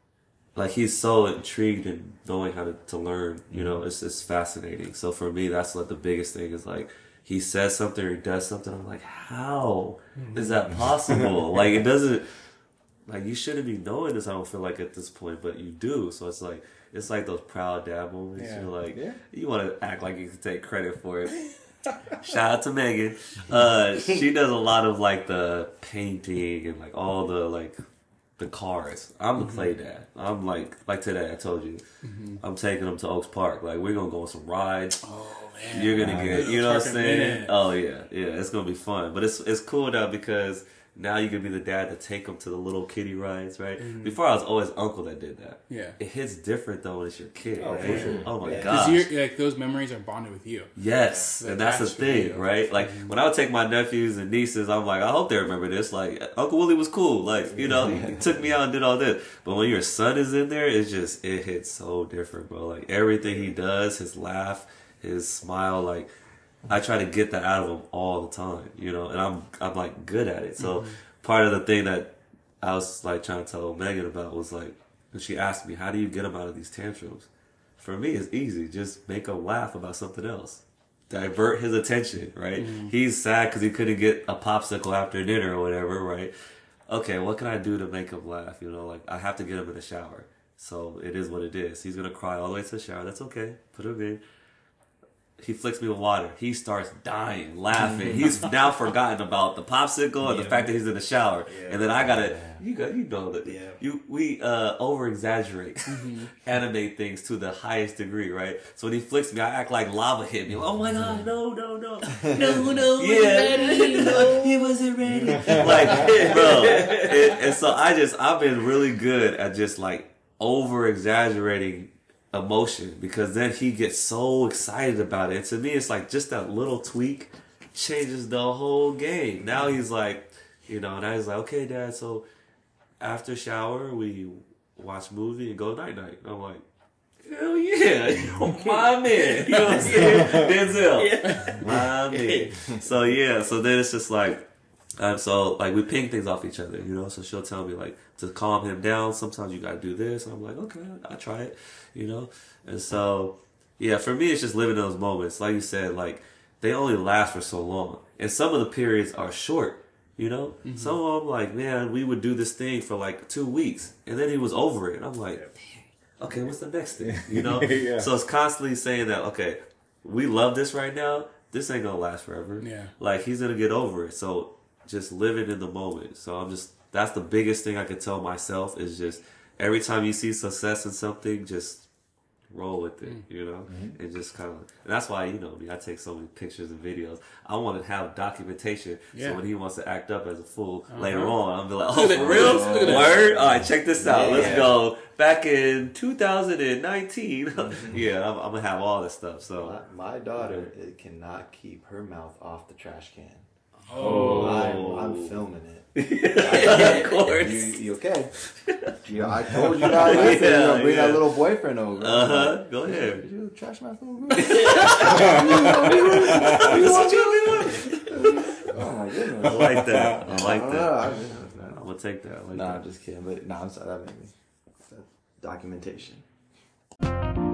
like he's so intrigued in knowing how to, to learn. You know, it's it's fascinating. So for me, that's like the biggest thing is like, he says something or he does something. I'm like, how is that possible? Like, it doesn't, like, you shouldn't be knowing this, I don't feel like, at this point, but you do. So it's like, it's like those proud dad moments. Yeah. You're like, yeah. You want to act like you can take credit for it. Shout out to Megan. Uh, she does a lot of, like, the painting and, like, all the, like, the cars. I'm the mm-hmm. play dad. I'm like, like today, I told you, mm-hmm. I'm taking them to Oaks Park. Like, we're going to go on some rides. Oh. Man, you're gonna get, you know what I'm saying? Minute. Oh yeah, yeah, it's gonna be fun. But it's it's cool now because now you can be the dad to take them to the little kiddie rides, right? Mm-hmm. Before I was always uncle that did that. Yeah, it hits different though when it's your kid. Oh, right? for sure. Oh my yeah. gosh, because like those memories are bonded with you. Yes, yeah, and that's the thing, right? Like mm-hmm. when I would take my nephews and nieces, I'm like, I hope they remember this. Like Uncle Willie was cool, like you know, he took me out and did all this. But when your son is in there, it's just it hits so different, bro. Like everything he does, his laugh, his smile, like. I try to get that out of him all the time, you know, and I'm I'm like good at it. So mm-hmm. part of the thing that I was like trying to tell Megan about was like when she asked me, how do you get him out of these tantrums? For me, it's easy. Just make him laugh about something else. Divert his attention, right? Mm-hmm. He's sad because he couldn't get a popsicle after dinner or whatever, right? Okay, what can I do to make him laugh? You know, like I have to get him in the shower. So it is what it is. He's going to cry all the way to the shower. That's okay. Put him in. He flicks me with water. He starts dying, laughing. He's now forgotten about the popsicle and yeah. the fact that he's in the shower. Yeah. And then I gotta, yeah. you got, you know that. Yeah. You we uh, over exaggerate, mm-hmm. animate things to the highest degree, right? So when he flicks me, I act like lava hit me. Oh my god, no, no, no, no, no, yeah, no. He wasn't ready. Like, bro, and, and so I just, I've been really good at just like over exaggerating emotion because then he gets so excited about it. And to me, it's like just that little tweak changes the whole game. Now he's like, you know, and I was like, okay, Dad, so after shower, we watch movie and go night night. I'm like, hell yeah, my man. You know what I'm saying? Denzel, yeah. My man. So yeah, so then it's just like, Um, so like we ping things off each other, you know. So she'll tell me like to calm him down. Sometimes you gotta do this. And I'm like, okay, I try it, you know. And so yeah, for me, it's just living those moments. Like you said, like they only last for so long, and some of the periods are short, you know. Mm-hmm. Some of them, like man, we would do this thing for like two weeks, and then he was over it. And I'm like, okay, what's the next thing, you know? Yeah. So it's constantly saying that okay, we love this right now. This ain't gonna last forever. Yeah, like he's gonna get over it. So just living in the moment. So I'm just, that's the biggest thing I could tell myself is just every time you see success in something, just roll with it, you know, mm-hmm. and just kind of, and that's why, you know, I mean, I take so many pictures and videos. I want to have documentation. Yeah. So when he wants to act up as a fool uh-huh. later on, I'll be like, oh, for real? Word? All right, check this out. Yeah. Let's go back in two thousand nineteen. Mm-hmm. Yeah, I'm, I'm going to have all this stuff. So my, my daughter it cannot keep her mouth off the trash can. Oh, I'm, I'm filming it. Of course. You, you okay? You, I told you guys yeah, you know, bring yeah. that little boyfriend over. Uh huh. Like, go ahead. Did you trash my food? Oh my goodness. I like that. I like I that. I, I'm gonna take that. I like nah, that. I'm just kidding. But no, nah, I'm sorry. That made me. Documentation.